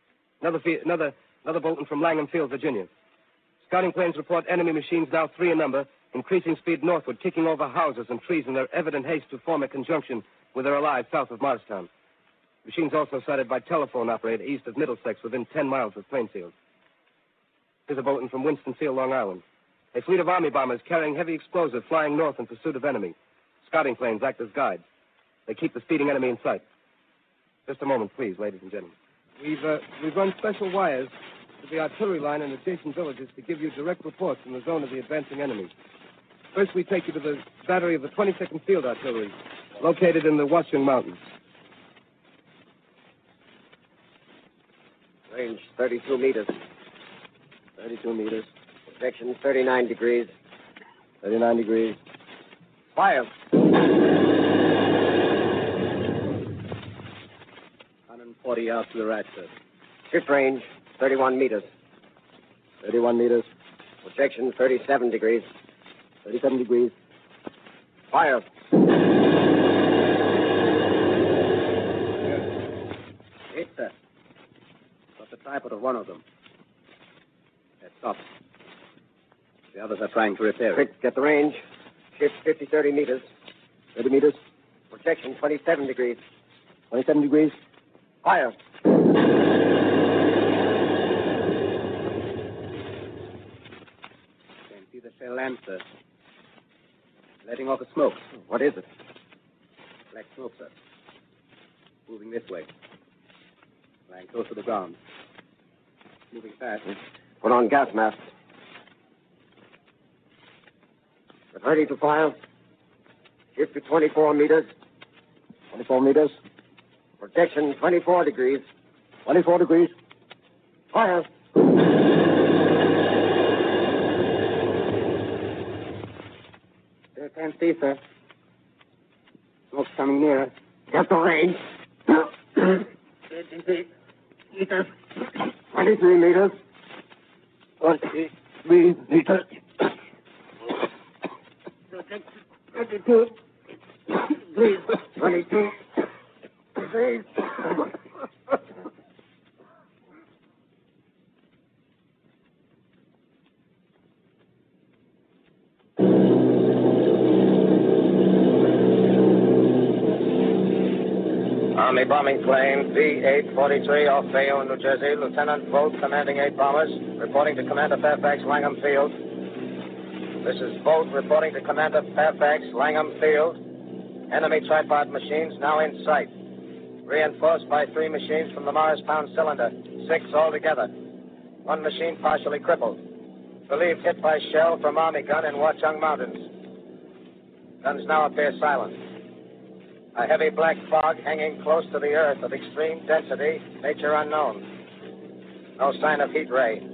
Another bulletin from Langham Field, Virginia. Scouting planes report enemy machines, now 3 in number, increasing speed northward, kicking over houses and trees in their evident haste to form a conjunction with their allies south of Morristown. Machines also sighted by telephone operator east of Middlesex, within 10 miles of Plainfield. Here's a bulletin from Winston-Salem, Long Island. A fleet of Army bombers carrying heavy explosives flying north in pursuit of enemy. Scouting planes act as guides. They keep the speeding enemy in sight. Just a moment, please, ladies and gentlemen. We've run special wires to the artillery line in adjacent villages to give you direct reports from the zone of the advancing enemy. First, we take you to the battery of the 22nd Field Artillery, located in the Washington Mountains. Range 32 meters. 32 meters. Projection 39 degrees. 39 degrees. Fire. 140 yards to the right, sir. Shift range 31 meters. 31 meters. Projection 37 degrees. 37 degrees. Fire. Hit, sir. Got the tripod of one of them. That's stopped. The others are trying to repair it. Quick, get the range. Shift 30 meters. 30 meters. Projection 27 degrees. 27 degrees. Fire. Can't see the shell lamp, sir. Letting off a smoke. What is it? Black smoke, sir. Moving this way. Lying close to the ground. Moving fast. Put on gas mask. Get ready to fire. Shift to 24 meters. 24 meters. Projection 24 degrees. 24 degrees. Fire. There, can't see, sir. Smoke's coming nearer. Get the range. 23 meters. 23 meters. 23 meters. 22. Please. 22. Please. Army bombing plane B-843 off Bayonne, New Jersey. Lieutenant Vogt, commanding 8 bombers, reporting to Commander Fairfax, Langham Field. This is Vogt reporting to Commander Fairfax, Langham Field. Enemy tripod machines now in sight. Reinforced by 3 machines from the Morristown cylinder. 6 altogether. 1 machine partially crippled. Believed hit by shell from Army gun in Watchung Mountains. Guns now appear silent. A heavy black fog hanging close to the earth of extreme density, nature unknown. No sign of heat ray.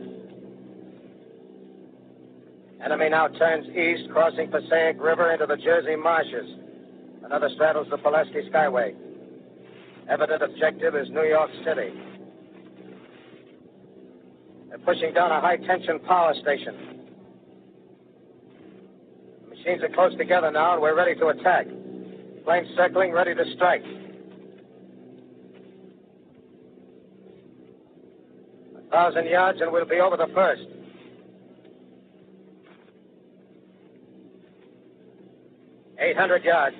Enemy now turns east, crossing Passaic River into the Jersey marshes. Another straddles the Pulaski Skyway. Evident objective is New York City. They're pushing down a high-tension power station. The machines are close together now, and we're ready to attack. Planes circling, ready to strike. 1,000 yards, and we'll be over the first. $800 yards.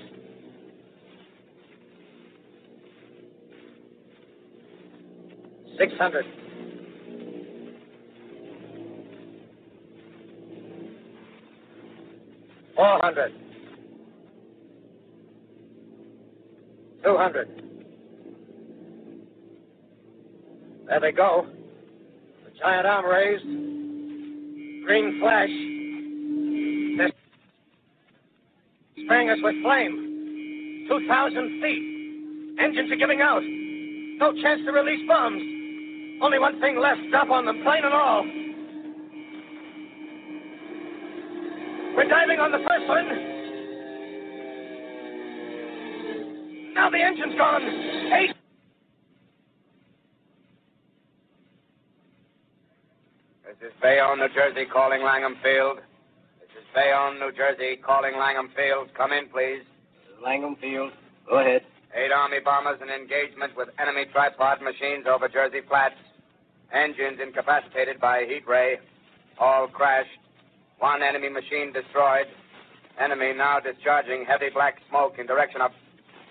600. 400. 200. There they go. The giant arm raised. Green flash. They're spraying us with flame. 2,000 feet. Engines are giving out. No chance to release bombs. Only one thing left. Drop on them, plane and all. We're diving on the first one. Now the engine's gone. 8. This is Bayonne, New Jersey, calling Langham Field. This is Bayonne, New Jersey, calling Langham Field. Come in, please. This is Langham Field. Go ahead. 8 Army bombers in engagement with enemy tripod machines over Jersey Flats. Engines incapacitated by heat ray. All crashed. One enemy machine destroyed. Enemy now discharging heavy black smoke in direction of...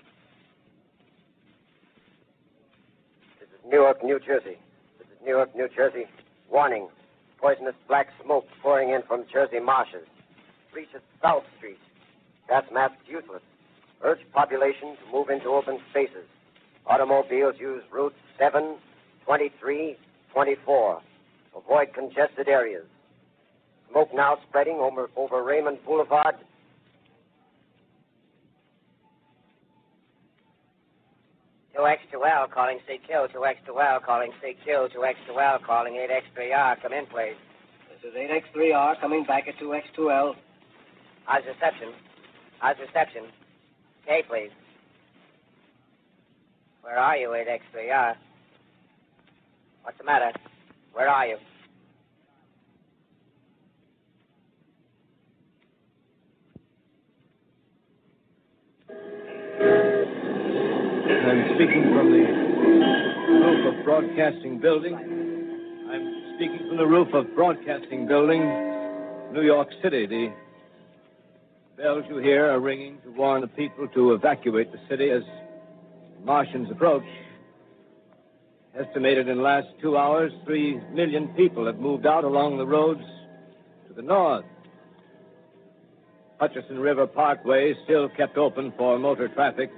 This is Newark, New Jersey. This is Newark, New Jersey. Warning. Poisonous black smoke pouring in from Jersey marshes. Reaches South Street. Gas mask useless. Urge population to move into open spaces. Automobiles use routes 7, 23, 24. Avoid congested areas. Smoke now spreading over Raymond Boulevard. X2L calling CQ, 2X2L calling CQ, 2X2L calling 8X3R. Come in, please. This is 8X3R coming back at 2X2L. How's reception? How's reception? Okay, please. Where are you, 8X3R? What's the matter? Where are you? I'm speaking from the roof of Broadcasting Building. I'm speaking from the roof of Broadcasting Building, New York City. The bells you hear are ringing to warn the people to evacuate the city as Martians approach. Estimated in the last 2 hours, 3 million people have moved out along the roads to the north. Hutchison River Parkway still kept open for motor traffic.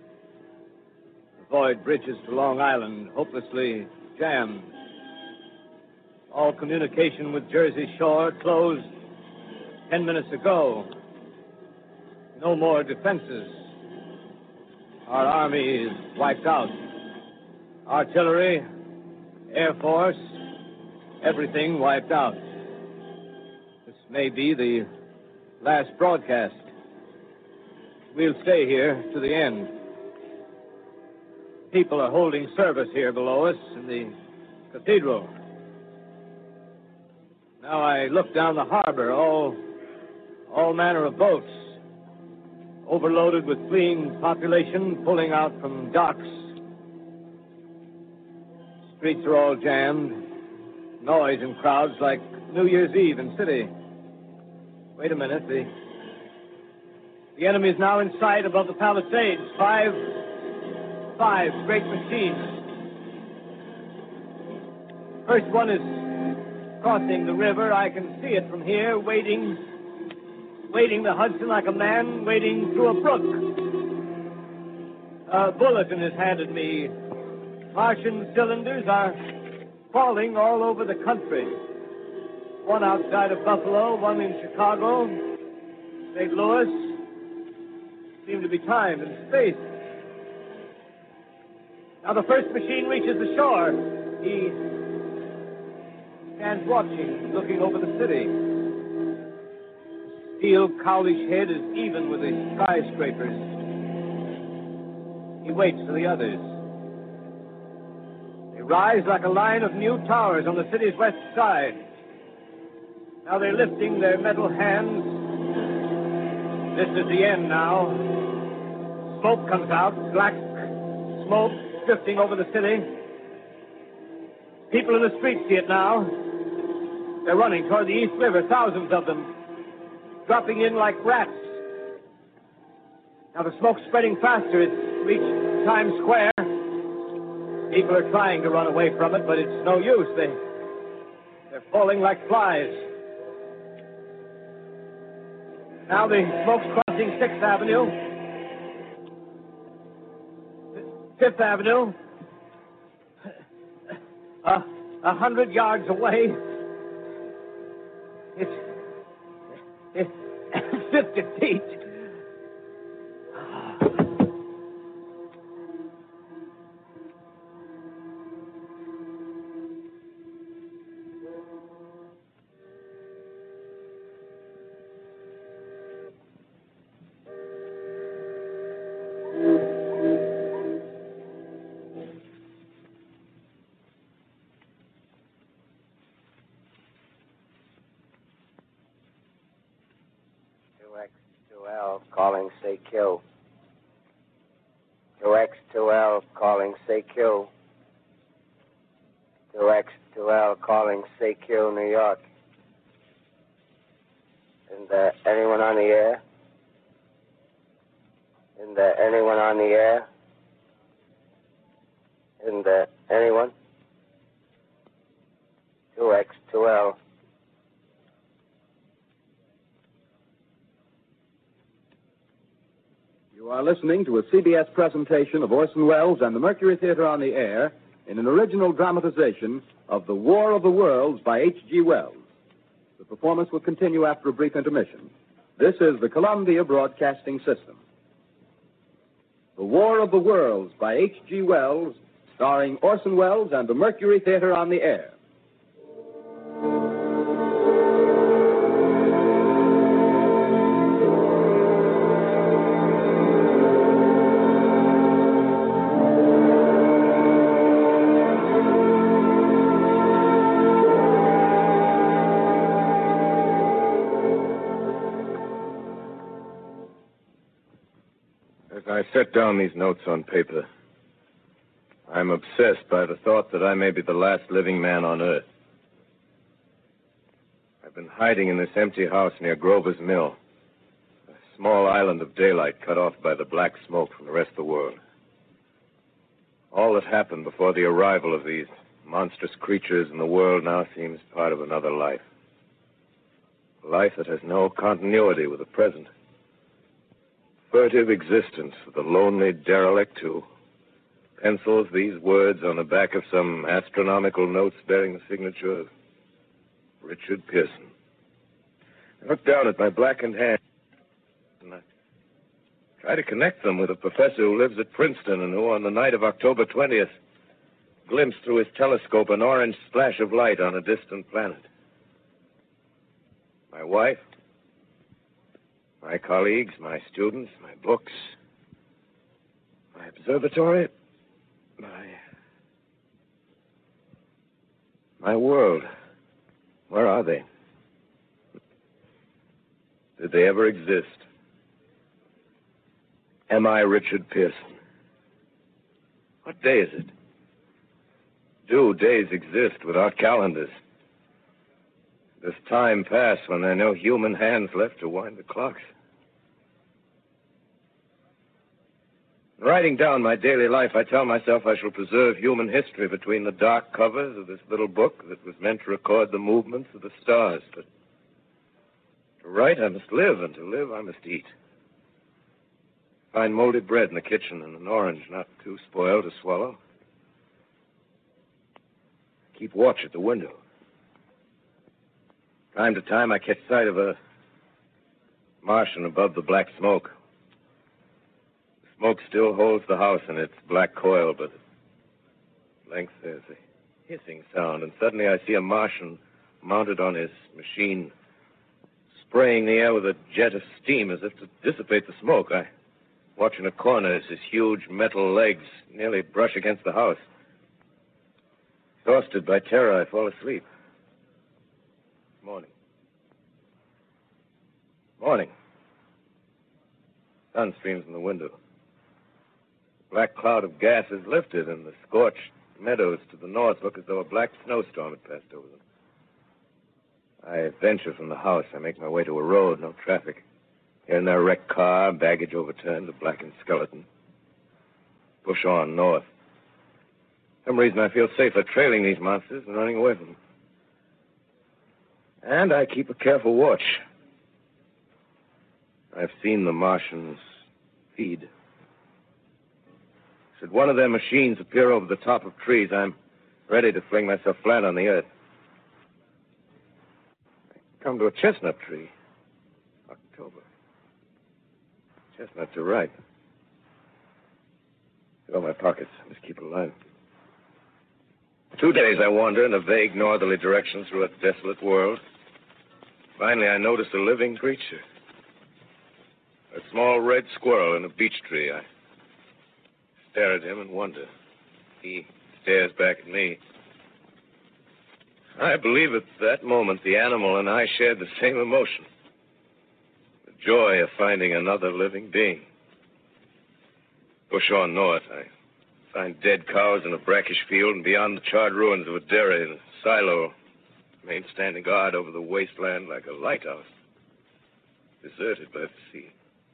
Avoid bridges to Long Island, hopelessly jammed. All communication with Jersey Shore closed 10 minutes ago. No more defenses. Our army is wiped out. Artillery, Air Force, everything wiped out. This may be the last broadcast. We'll stay here to the end. People are holding service here below us in the cathedral. Now I look down the harbor, all manner of boats, overloaded with fleeing population pulling out from docks. Streets are all jammed. Noise and crowds like New Year's Eve in city. Wait a minute. The enemy is now in sight above the Palisades. Five great machines. First one is crossing the river. I can see it from here, wading the Hudson like a man wading through a brook. A bulletin is handed me. Martian cylinders are falling all over the country. One outside of Buffalo, one in Chicago, St. Louis. Seem to be timed and spaced. Now the first machine reaches the shore. He stands watching, looking over the city. The steel cowlish head is even with the skyscrapers. He waits for the others. They rise like a line of new towers on the city's west side. Now they're lifting their metal hands. This is the end now. Smoke comes out, black smoke drifting over the city. People in the streets see it now. They're running toward the East River, thousands of them, dropping in like rats. Now the smoke's spreading faster. It's reached Times Square. People are trying to run away from it, but it's no use. They're falling like flies. Now the smoke's crossing 6th Avenue. 5th Avenue. 100 yards away. It's 50 feet. Calling CQ. 2X2L calling CQ. 2X 2X2L calling CQ, New York. Isn't there anyone on the air? Isn't there anyone on the air? Isn't there anyone? 2X2L. You are listening to a CBS presentation of Orson Welles and the Mercury Theater on the Air in an original dramatization of The War of the Worlds by H.G. Wells. The performance will continue after a brief intermission. This is the Columbia Broadcasting System. The War of the Worlds by H.G. Wells, starring Orson Welles and the Mercury Theater on the Air. I set down these notes on paper. I'm obsessed by the thought that I may be the last living man on Earth. I've been hiding in this empty house near Grover's Mill, a small island of daylight cut off by the black smoke from the rest of the world. All that happened before the arrival of these monstrous creatures in the world now seems part of another life. A life that has no continuity with the present. Furtive existence of the lonely derelict who pencils these words on the back of some astronomical notes bearing the signature of Richard Pearson. I look down at my blackened hands and I try to connect them with a professor who lives at Princeton and who, on the night of October 20th, glimpsed through his telescope an orange splash of light on a distant planet. My wife, my colleagues, my students, my books, my observatory, my world. Where are they? Did they ever exist? Am I Richard Pearson? What day is it? Do days exist without calendars? Does time pass when there are no human hands left to wind the clocks? In writing down my daily life, I tell myself I shall preserve human history between the dark covers of this little book that was meant to record the movements of the stars. But to write, I must live, and to live, I must eat. Find moldy bread in the kitchen and an orange not too spoiled to swallow. Keep watch at the window. Time to time, I catch sight of a Martian above the black smoke. The smoke still holds the house in its black coil, but at length there's a hissing sound, and suddenly I see a Martian mounted on his machine, spraying the air with a jet of steam as if to dissipate the smoke. I watch in a corner as his huge metal legs nearly brush against the house. Exhausted by terror, I fall asleep. Morning. Morning. Sun streams in the window. The black cloud of gas is lifted, and the scorched meadows to the north look as though a black snowstorm had passed over them. I venture from the house. I make my way to a road, no traffic. Here and there, a wrecked car, baggage overturned, a blackened skeleton. Push on north. For some reason, I feel safer trailing these monsters than running away from them. And I keep a careful watch. I've seen the Martians feed. Should one of their machines appear over the top of trees, I'm ready to fling myself flat on the earth. I come to a chestnut tree. October. Chestnuts are ripe. Fill my pockets. Just keep it alive. 2 days I wander in a vague northerly direction through a desolate world. Finally, I notice a living creature. A small red squirrel in a beech tree. I stare at him and wonder. He stares back at me. I believe at that moment the animal and I shared the same emotion. The joy of finding another living being. Push on north. I Find dead cows in a brackish field and beyond the charred ruins of a dairy and a silo. Remain standing guard over the wasteland like a lighthouse. Deserted by the sea.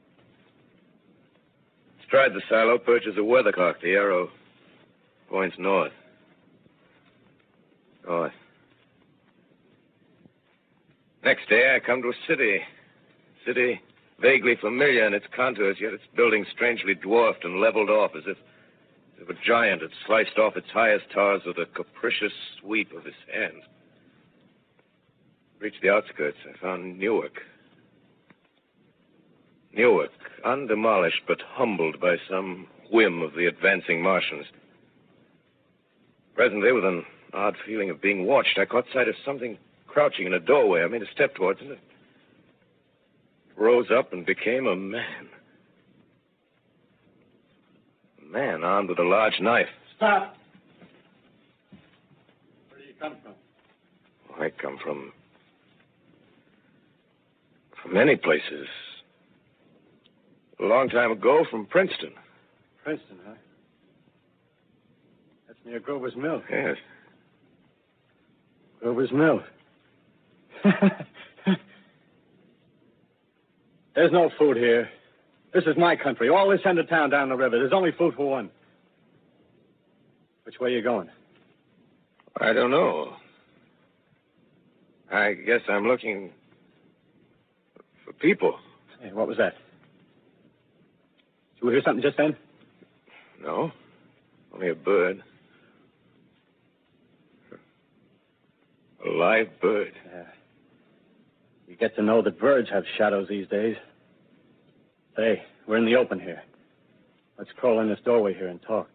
Astride the silo perches a weathercock. The arrow points north. North. Next day, I come to a city. City vaguely familiar in its contours, yet its buildings strangely dwarfed and leveled off as if a giant had sliced off its highest towers with a capricious sweep of his hand. Reached the outskirts. I found Newark. Newark, undemolished but humbled by some whim of the advancing Martians. Presently, with an odd feeling of being watched, I caught sight of something crouching in a doorway. I made a step towards it. It rose up and became a man. A man armed with a large knife. Stop! Where do you come from? Oh, I come from many places. A long time ago, from Princeton. Princeton, huh? That's near Grover's Mill. Yes. Grover's Mill. There's no food here. This is my country. All this end of town down the river. There's only food for one. Which way are you going? I don't know. I guess I'm looking for people. Hey, what was that? Did you hear something just then? No. Only a bird. A live bird. Yeah. You get to know that birds have shadows these days. Hey, we're in the open here. Let's crawl in this doorway here and talk.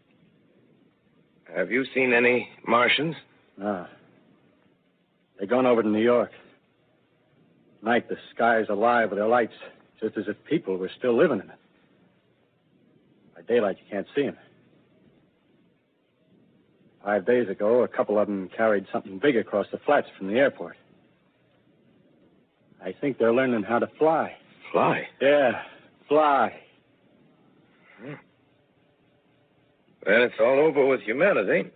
Have you seen any Martians? No. They're going over to New York. Night, the sky's alive with their lights, just as if people were still living in it. By daylight, you can't see them. 5 days ago, a couple of them carried something big across the flats from the airport. I think they're learning how to fly. Fly? Yeah, fly. Then it's all over with humanity.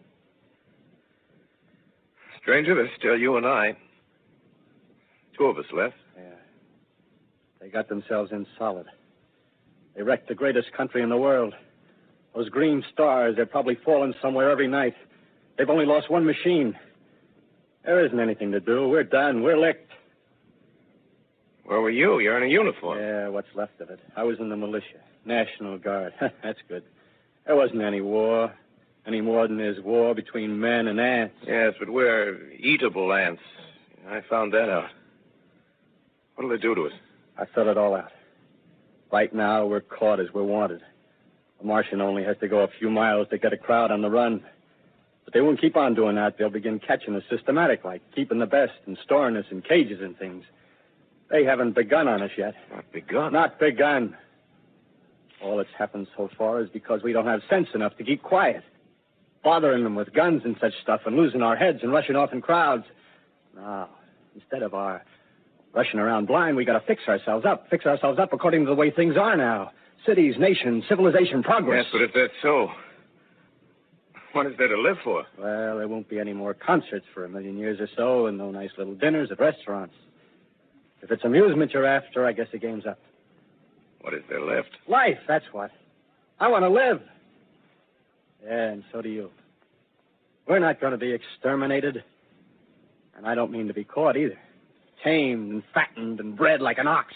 Stranger, there's still you and I. 2 of us left. Yeah. They got themselves in solid. They wrecked the greatest country in the world. Those green stars, they're probably falling somewhere every night. They've only lost one machine. There isn't anything to do. We're done. We're licked. Where were you? You're in a uniform. Yeah, what's left of it. I was in the militia. National Guard. That's good. There wasn't any war. Any more than there's war between men and ants. Yes, but we're eatable ants. I found that out. What'll they do to us? I thought it all out. Right now, we're caught as we're wanted. A Martian only has to go a few miles to get a crowd on the run. But they won't keep on doing that. They'll begin catching us systematic, like keeping the best and storing us in cages and things. They haven't begun on us yet. Not begun? Not begun. All that's happened so far is because we don't have sense enough to keep quiet. Bothering them with guns and such stuff and losing our heads and rushing off in crowds. Now, instead of our rushing around blind, we got to fix ourselves up according to the way things are now. Cities, nations, civilization, progress. Yes, but if that's so, what is there to live for? Well, there won't be any more concerts for 1,000,000 years or so and no nice little dinners at restaurants. If it's amusement you're after, I guess the game's up. What is there left? Life, that's what. I want to live. Yeah, and so do you. We're not going to be exterminated. And I don't mean to be caught either. Tamed and fattened and bred like an ox.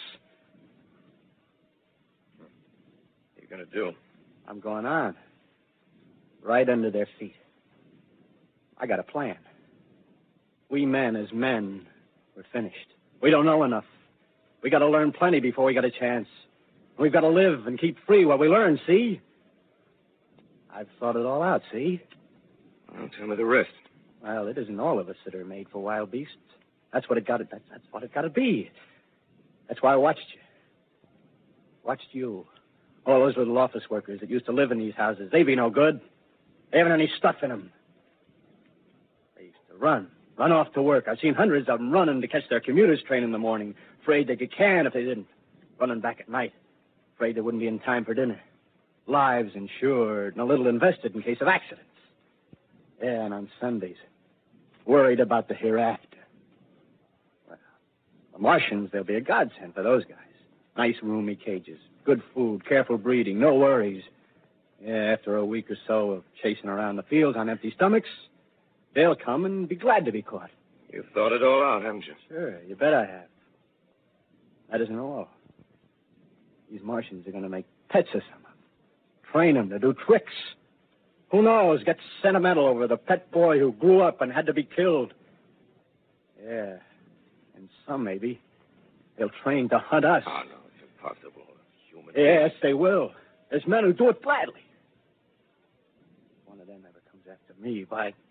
What are you going to do? I'm going on. Right under their feet. I got a plan. We men as men, we're finished. We don't know enough. We got to learn plenty before we got a chance. We've got to live and keep free while we learn, see? I've thought it all out, see? Well, tell me the rest. Well, it isn't all of us that are made for wild beasts. That's what it got to. That's what it got to be. That's why I watched you. Watched you. All those little office workers that used to live in these houses. They be no good. They haven't any stuff in them. They used to run off to work. I've seen hundreds of them running to catch their commuter's train in the morning, afraid they'd get canned if they didn't. Running back at night, afraid they wouldn't be in time for dinner. Lives insured and a little invested in case of accidents. Yeah, and on Sundays, worried about the hereafter. Well, the Martians, they'll be a godsend for those guys. Nice roomy cages, good food, careful breeding, no worries. Yeah, after a week or so of chasing around the fields on empty stomachs, they'll come and be glad to be caught. You've thought it all out, haven't you? Sure, you bet I have. That isn't all. These Martians are going to make pets of some of them. Train them to do tricks. Who knows, get sentimental over the pet boy who grew up and had to be killed. Yeah, and some maybe they'll train to hunt us. Oh, no, it's impossible. Human Yes, they will. There's men who do it gladly. If one of them ever comes after me, by... In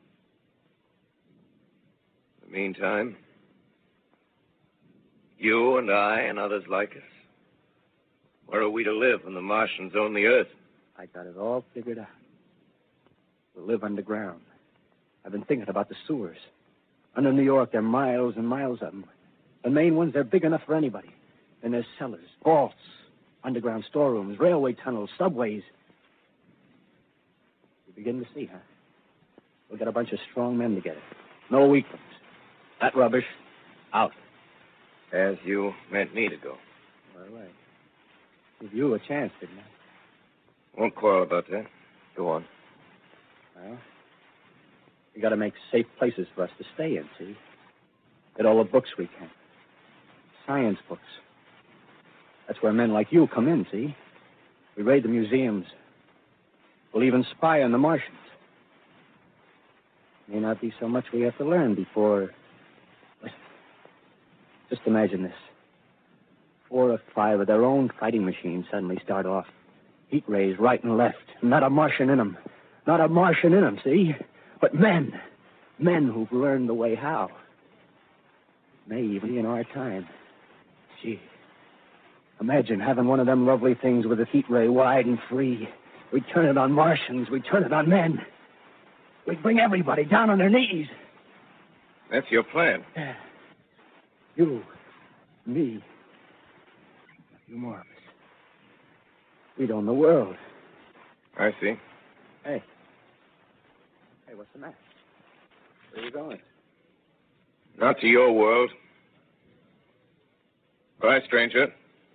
the meantime, you and I and others like us, where are we to live when the Martians own the Earth? I got it all figured out. We'll live underground. I've been thinking about the sewers. Under New York, there are miles and miles of them. The main ones, they're big enough for anybody. And there's cellars, vaults, underground storerooms, railway tunnels, subways. You begin to see, huh? We'll get a bunch of strong men together. No weaklings. That rubbish, out. As you meant me to go. All right. Give you a chance, didn't I? Won't quarrel about that. Go on. Well, we got to make safe places for us to stay in, see? Get all the books we can. Science books. That's where men like you come in, see? We raid the museums. We'll even spy on the Martians. May not be so much we have to learn before... Listen. Just imagine this. 4 or 5 of their own fighting machines suddenly start off. Heat rays right and left. Not a Martian in them. Not a Martian in them, see? But men. Men who've learned the way how. May even be in our time. Gee. Imagine having one of them lovely things with a heat ray wide and free. We'd turn it on Martians. We'd turn it on men. We'd bring everybody down on their knees. That's your plan. Yeah. You, me, a few more of us. We'd own the world. I see. Hey. Hey, what's the matter? Where are you going? Not to your world. Bye, stranger.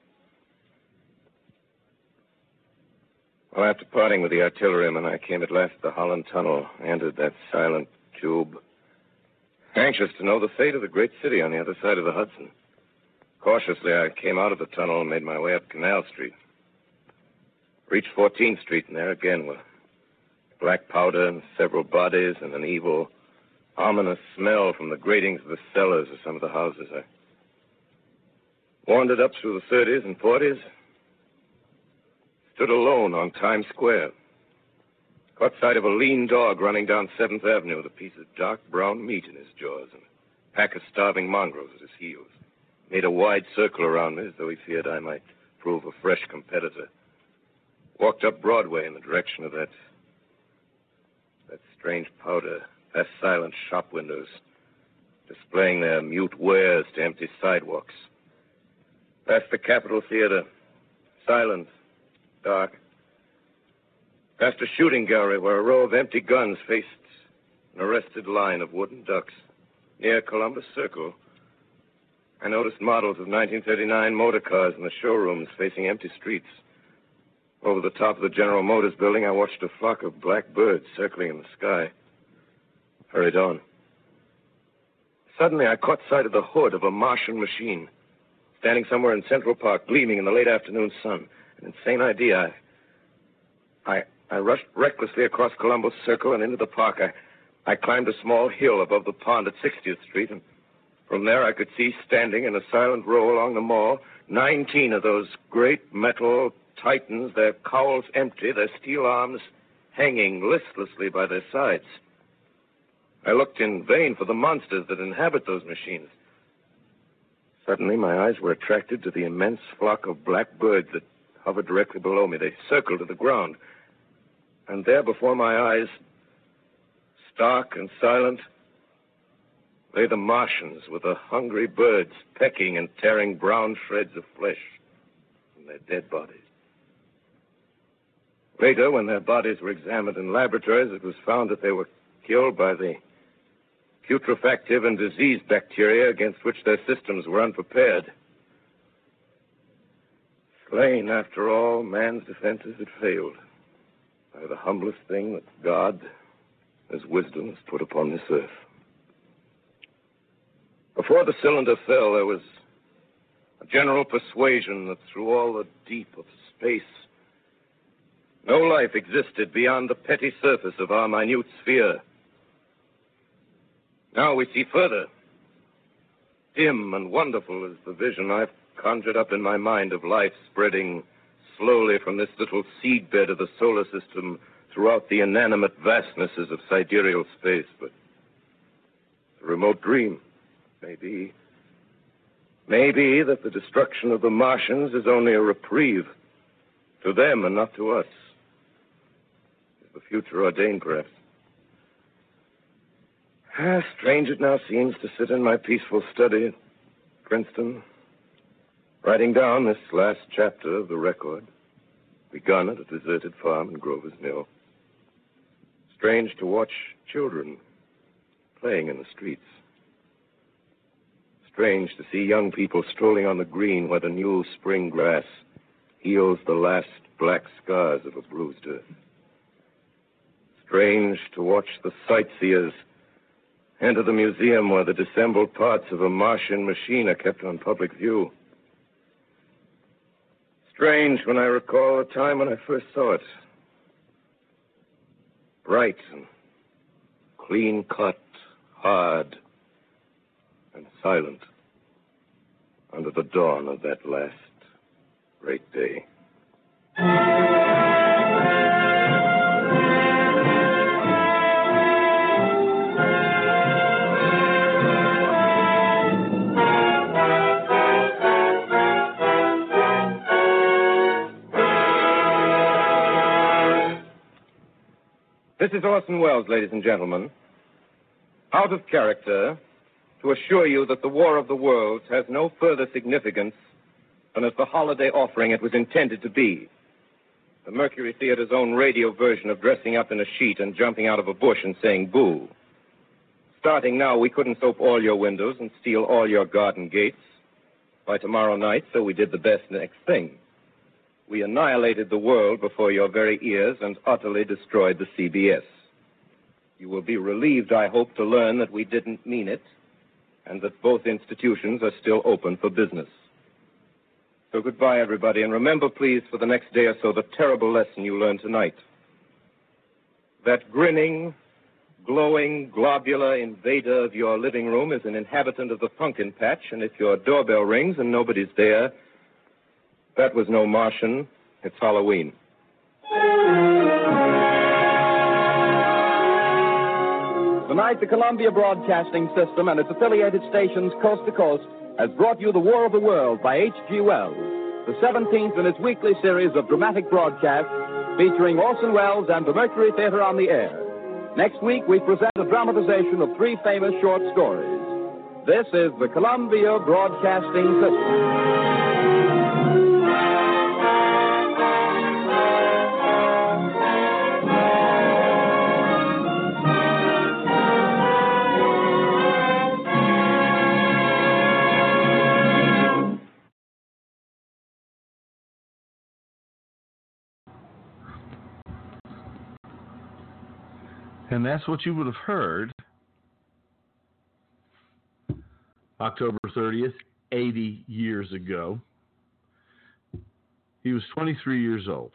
Well, after parting with the artilleryman, I came at last to the Holland Tunnel, entered that silent tube, anxious to know the fate of the great city on the other side of the Hudson. Cautiously, I came out of the tunnel and made my way up Canal Street. Reached 14th Street, and there again were black powder and several bodies and an evil, ominous smell from the gratings of the cellars of some of the houses. I wandered up through the 30s and 40s, stood alone on Times Square, caught sight of a lean dog running down 7th Avenue with a piece of dark brown meat in his jaws and a pack of starving mongrels at his heels. Made a wide circle around me as though he feared I might prove a fresh competitor. Walked up Broadway in the direction of that strange powder, past silent shop windows, displaying their mute wares to empty sidewalks. Past the Capitol Theater, silent, dark. Past a shooting gallery where a row of empty guns faced an arrested line of wooden ducks. Near Columbus Circle, I noticed models of 1939 motor cars in the showrooms facing empty streets. Over the top of the General Motors building, I watched a flock of black birds circling in the sky. Hurried on. Suddenly, I caught sight of the hood of a Martian machine, standing somewhere in Central Park, gleaming in the late afternoon sun. An insane idea. I rushed recklessly across Columbus Circle and into the park. I climbed a small hill above the pond at 60th Street, and from there I could see, standing in a silent row along the mall, 19 of those great metal Titans, their cowls empty, their steel arms hanging listlessly by their sides. I looked in vain for the monsters that inhabit those machines. Suddenly, my eyes were attracted to the immense flock of black birds that hovered directly below me. They circled to the ground. And there before my eyes, stark and silent, lay the Martians with the hungry birds pecking and tearing brown shreds of flesh from their dead bodies. Later, when their bodies were examined in laboratories, it was found that they were killed by the putrefactive and disease bacteria against which their systems were unprepared. Slain, after all, man's defenses had failed by the humblest thing that God, His wisdom, has put upon this earth. Before the cylinder fell, there was a general persuasion that through all the deep of space, no life existed beyond the petty surface of our minute sphere. Now we see further. Dim and wonderful is the vision I've conjured up in my mind of life spreading slowly from this little seedbed of the solar system throughout the inanimate vastnesses of sidereal space. But it's a remote dream. Maybe that the destruction of the Martians is only a reprieve to them and not to us. Is the future ordained, perhaps? Strange it now seems to sit in my peaceful study at Princeton, writing down this last chapter of the record, begun at a deserted farm in Grover's Mill. Strange to watch children playing in the streets. Strange to see young people strolling on the green where the new spring grass heals the last black scars of a bruised earth. Strange to watch the sightseers enter the museum where the dissembled parts of a Martian machine are kept on public view. Strange when I recall the time when I first saw it. Bright and clean-cut, hard and silent under the dawn of that last great day. This is Orson Welles, ladies and gentlemen. Out of character, to assure you that the War of the Worlds has no further significance than as the holiday offering it was intended to be. The Mercury Theater's own radio version of dressing up in a sheet and jumping out of a bush and saying boo. Starting now, we couldn't soap all your windows and steal all your garden gates by tomorrow night, so we did the best next thing. We annihilated the world before your very ears and utterly destroyed the CBS. You will be relieved, I hope, to learn that we didn't mean it, and that both institutions are still open for business. So goodbye, everybody, and remember, please, for the next day or so, the terrible lesson you learned tonight. That grinning, glowing, globular invader of your living room is an inhabitant of the pumpkin patch, and if your doorbell rings and nobody's there, that was no Martian. It's Halloween. Tonight, the Columbia Broadcasting System and its affiliated stations coast to coast has brought you The War of the World by H.G. Wells, the 17th in its weekly series of dramatic broadcasts featuring Orson Welles and the Mercury Theater on the air. Next week, we present a dramatization of 3 famous short stories. This is the Columbia Broadcasting System. And that's what you would have heard October 30th, 80 years ago. He was 23 years old.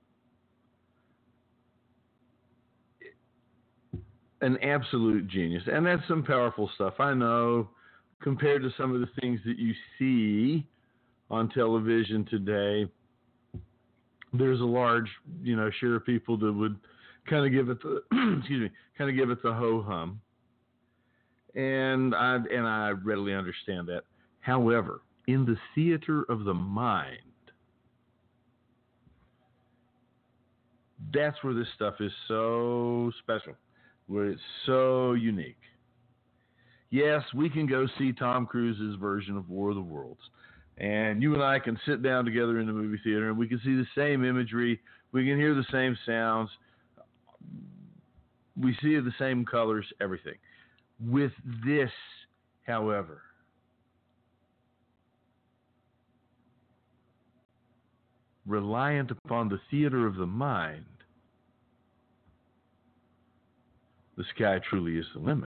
An absolute genius. And that's some powerful stuff, I know, compared to some of the things that you see on television today. There's a large, share of people that would kind of give it the ho-hum. And I readily understand that. However, in the theater of the mind, that's where this stuff is so special, where it's so unique. Yes, we can go see Tom Cruise's version of War of the Worlds. And you and I can sit down together in the movie theater and we can see the same imagery. We can hear the same sounds. We see the same colors, everything. With this, however, reliant upon the theater of the mind, the sky truly is the limit.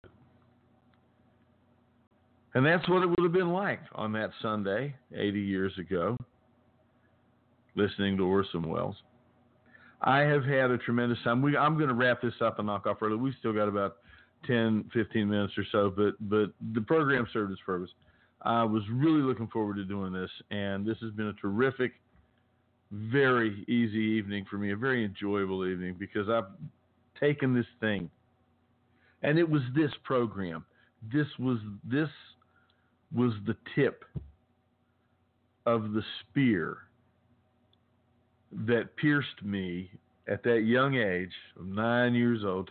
And that's what it would have been like on that Sunday, 80 years ago, listening to Orson Welles. I have had a tremendous time. I'm going to wrap this up and knock off early. We've still got about 10, 15 minutes or so, but the program served its purpose. I was really looking forward to doing this, and this has been a terrific, very easy evening for me, a very enjoyable evening, because I've taken this thing, and it was this program. This was the tip of the spear that pierced me at that young age of 9 years old,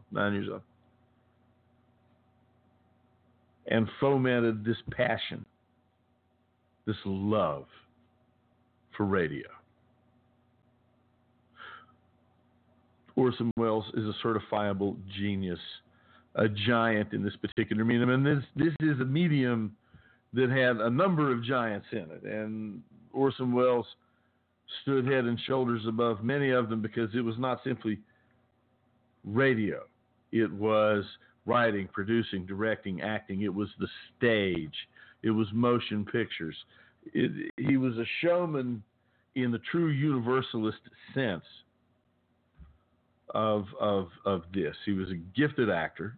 and fomented this passion, this love for radio. Orson Welles is a certifiable genius, a giant in this particular medium. And this is a medium that had a number of giants in it. And Orson Welles stood head and shoulders above many of them because it was not simply radio. It was writing, producing, directing, acting. It was the stage. It was motion pictures. He was a showman in the true universalist sense of this. He was a gifted actor,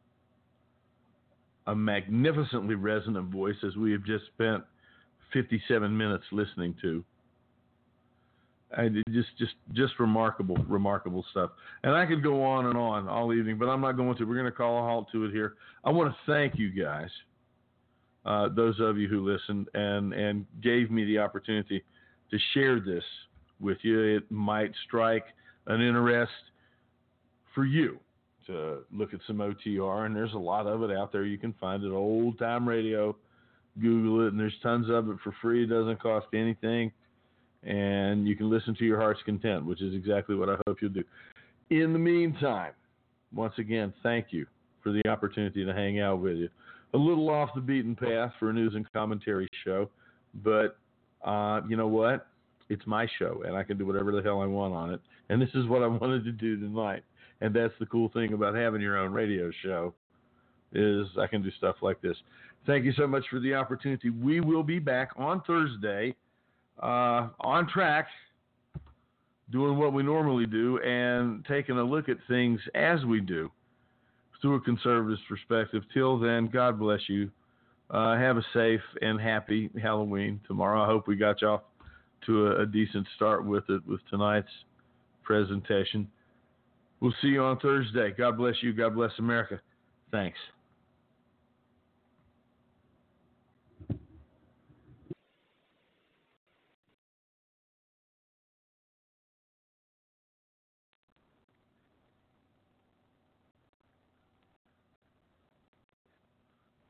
a magnificently resonant voice, as we have just spent 57 minutes listening to. And just remarkable stuff. And I could go on and on all evening, but I'm not going to. We're going to call a halt to it here. I want to thank you guys, those of you who listened and gave me the opportunity to share this with you. It might strike an interest for you to look at some OTR, and there's a lot of it out there. You can find it, Old Time Radio. Google it, and there's tons of it for free. It doesn't cost anything, and you can listen to your heart's content, which is exactly what I hope you'll do. In the meantime, once again, thank you for the opportunity to hang out with you. A little off the beaten path for a news and commentary show, but you know what? It's my show, and I can do whatever the hell I want on it, and this is what I wanted to do tonight. And that's the cool thing about having your own radio show, is I can do stuff like this. Thank you so much for the opportunity. We will be back on Thursday, on track, doing what we normally do and taking a look at things as we do through a conservative perspective. Till then, God bless you. Have a safe and happy Halloween tomorrow. I hope we got you off to a decent start with it with tonight's presentation. We'll see you on Thursday. God bless you. God bless America. Thanks.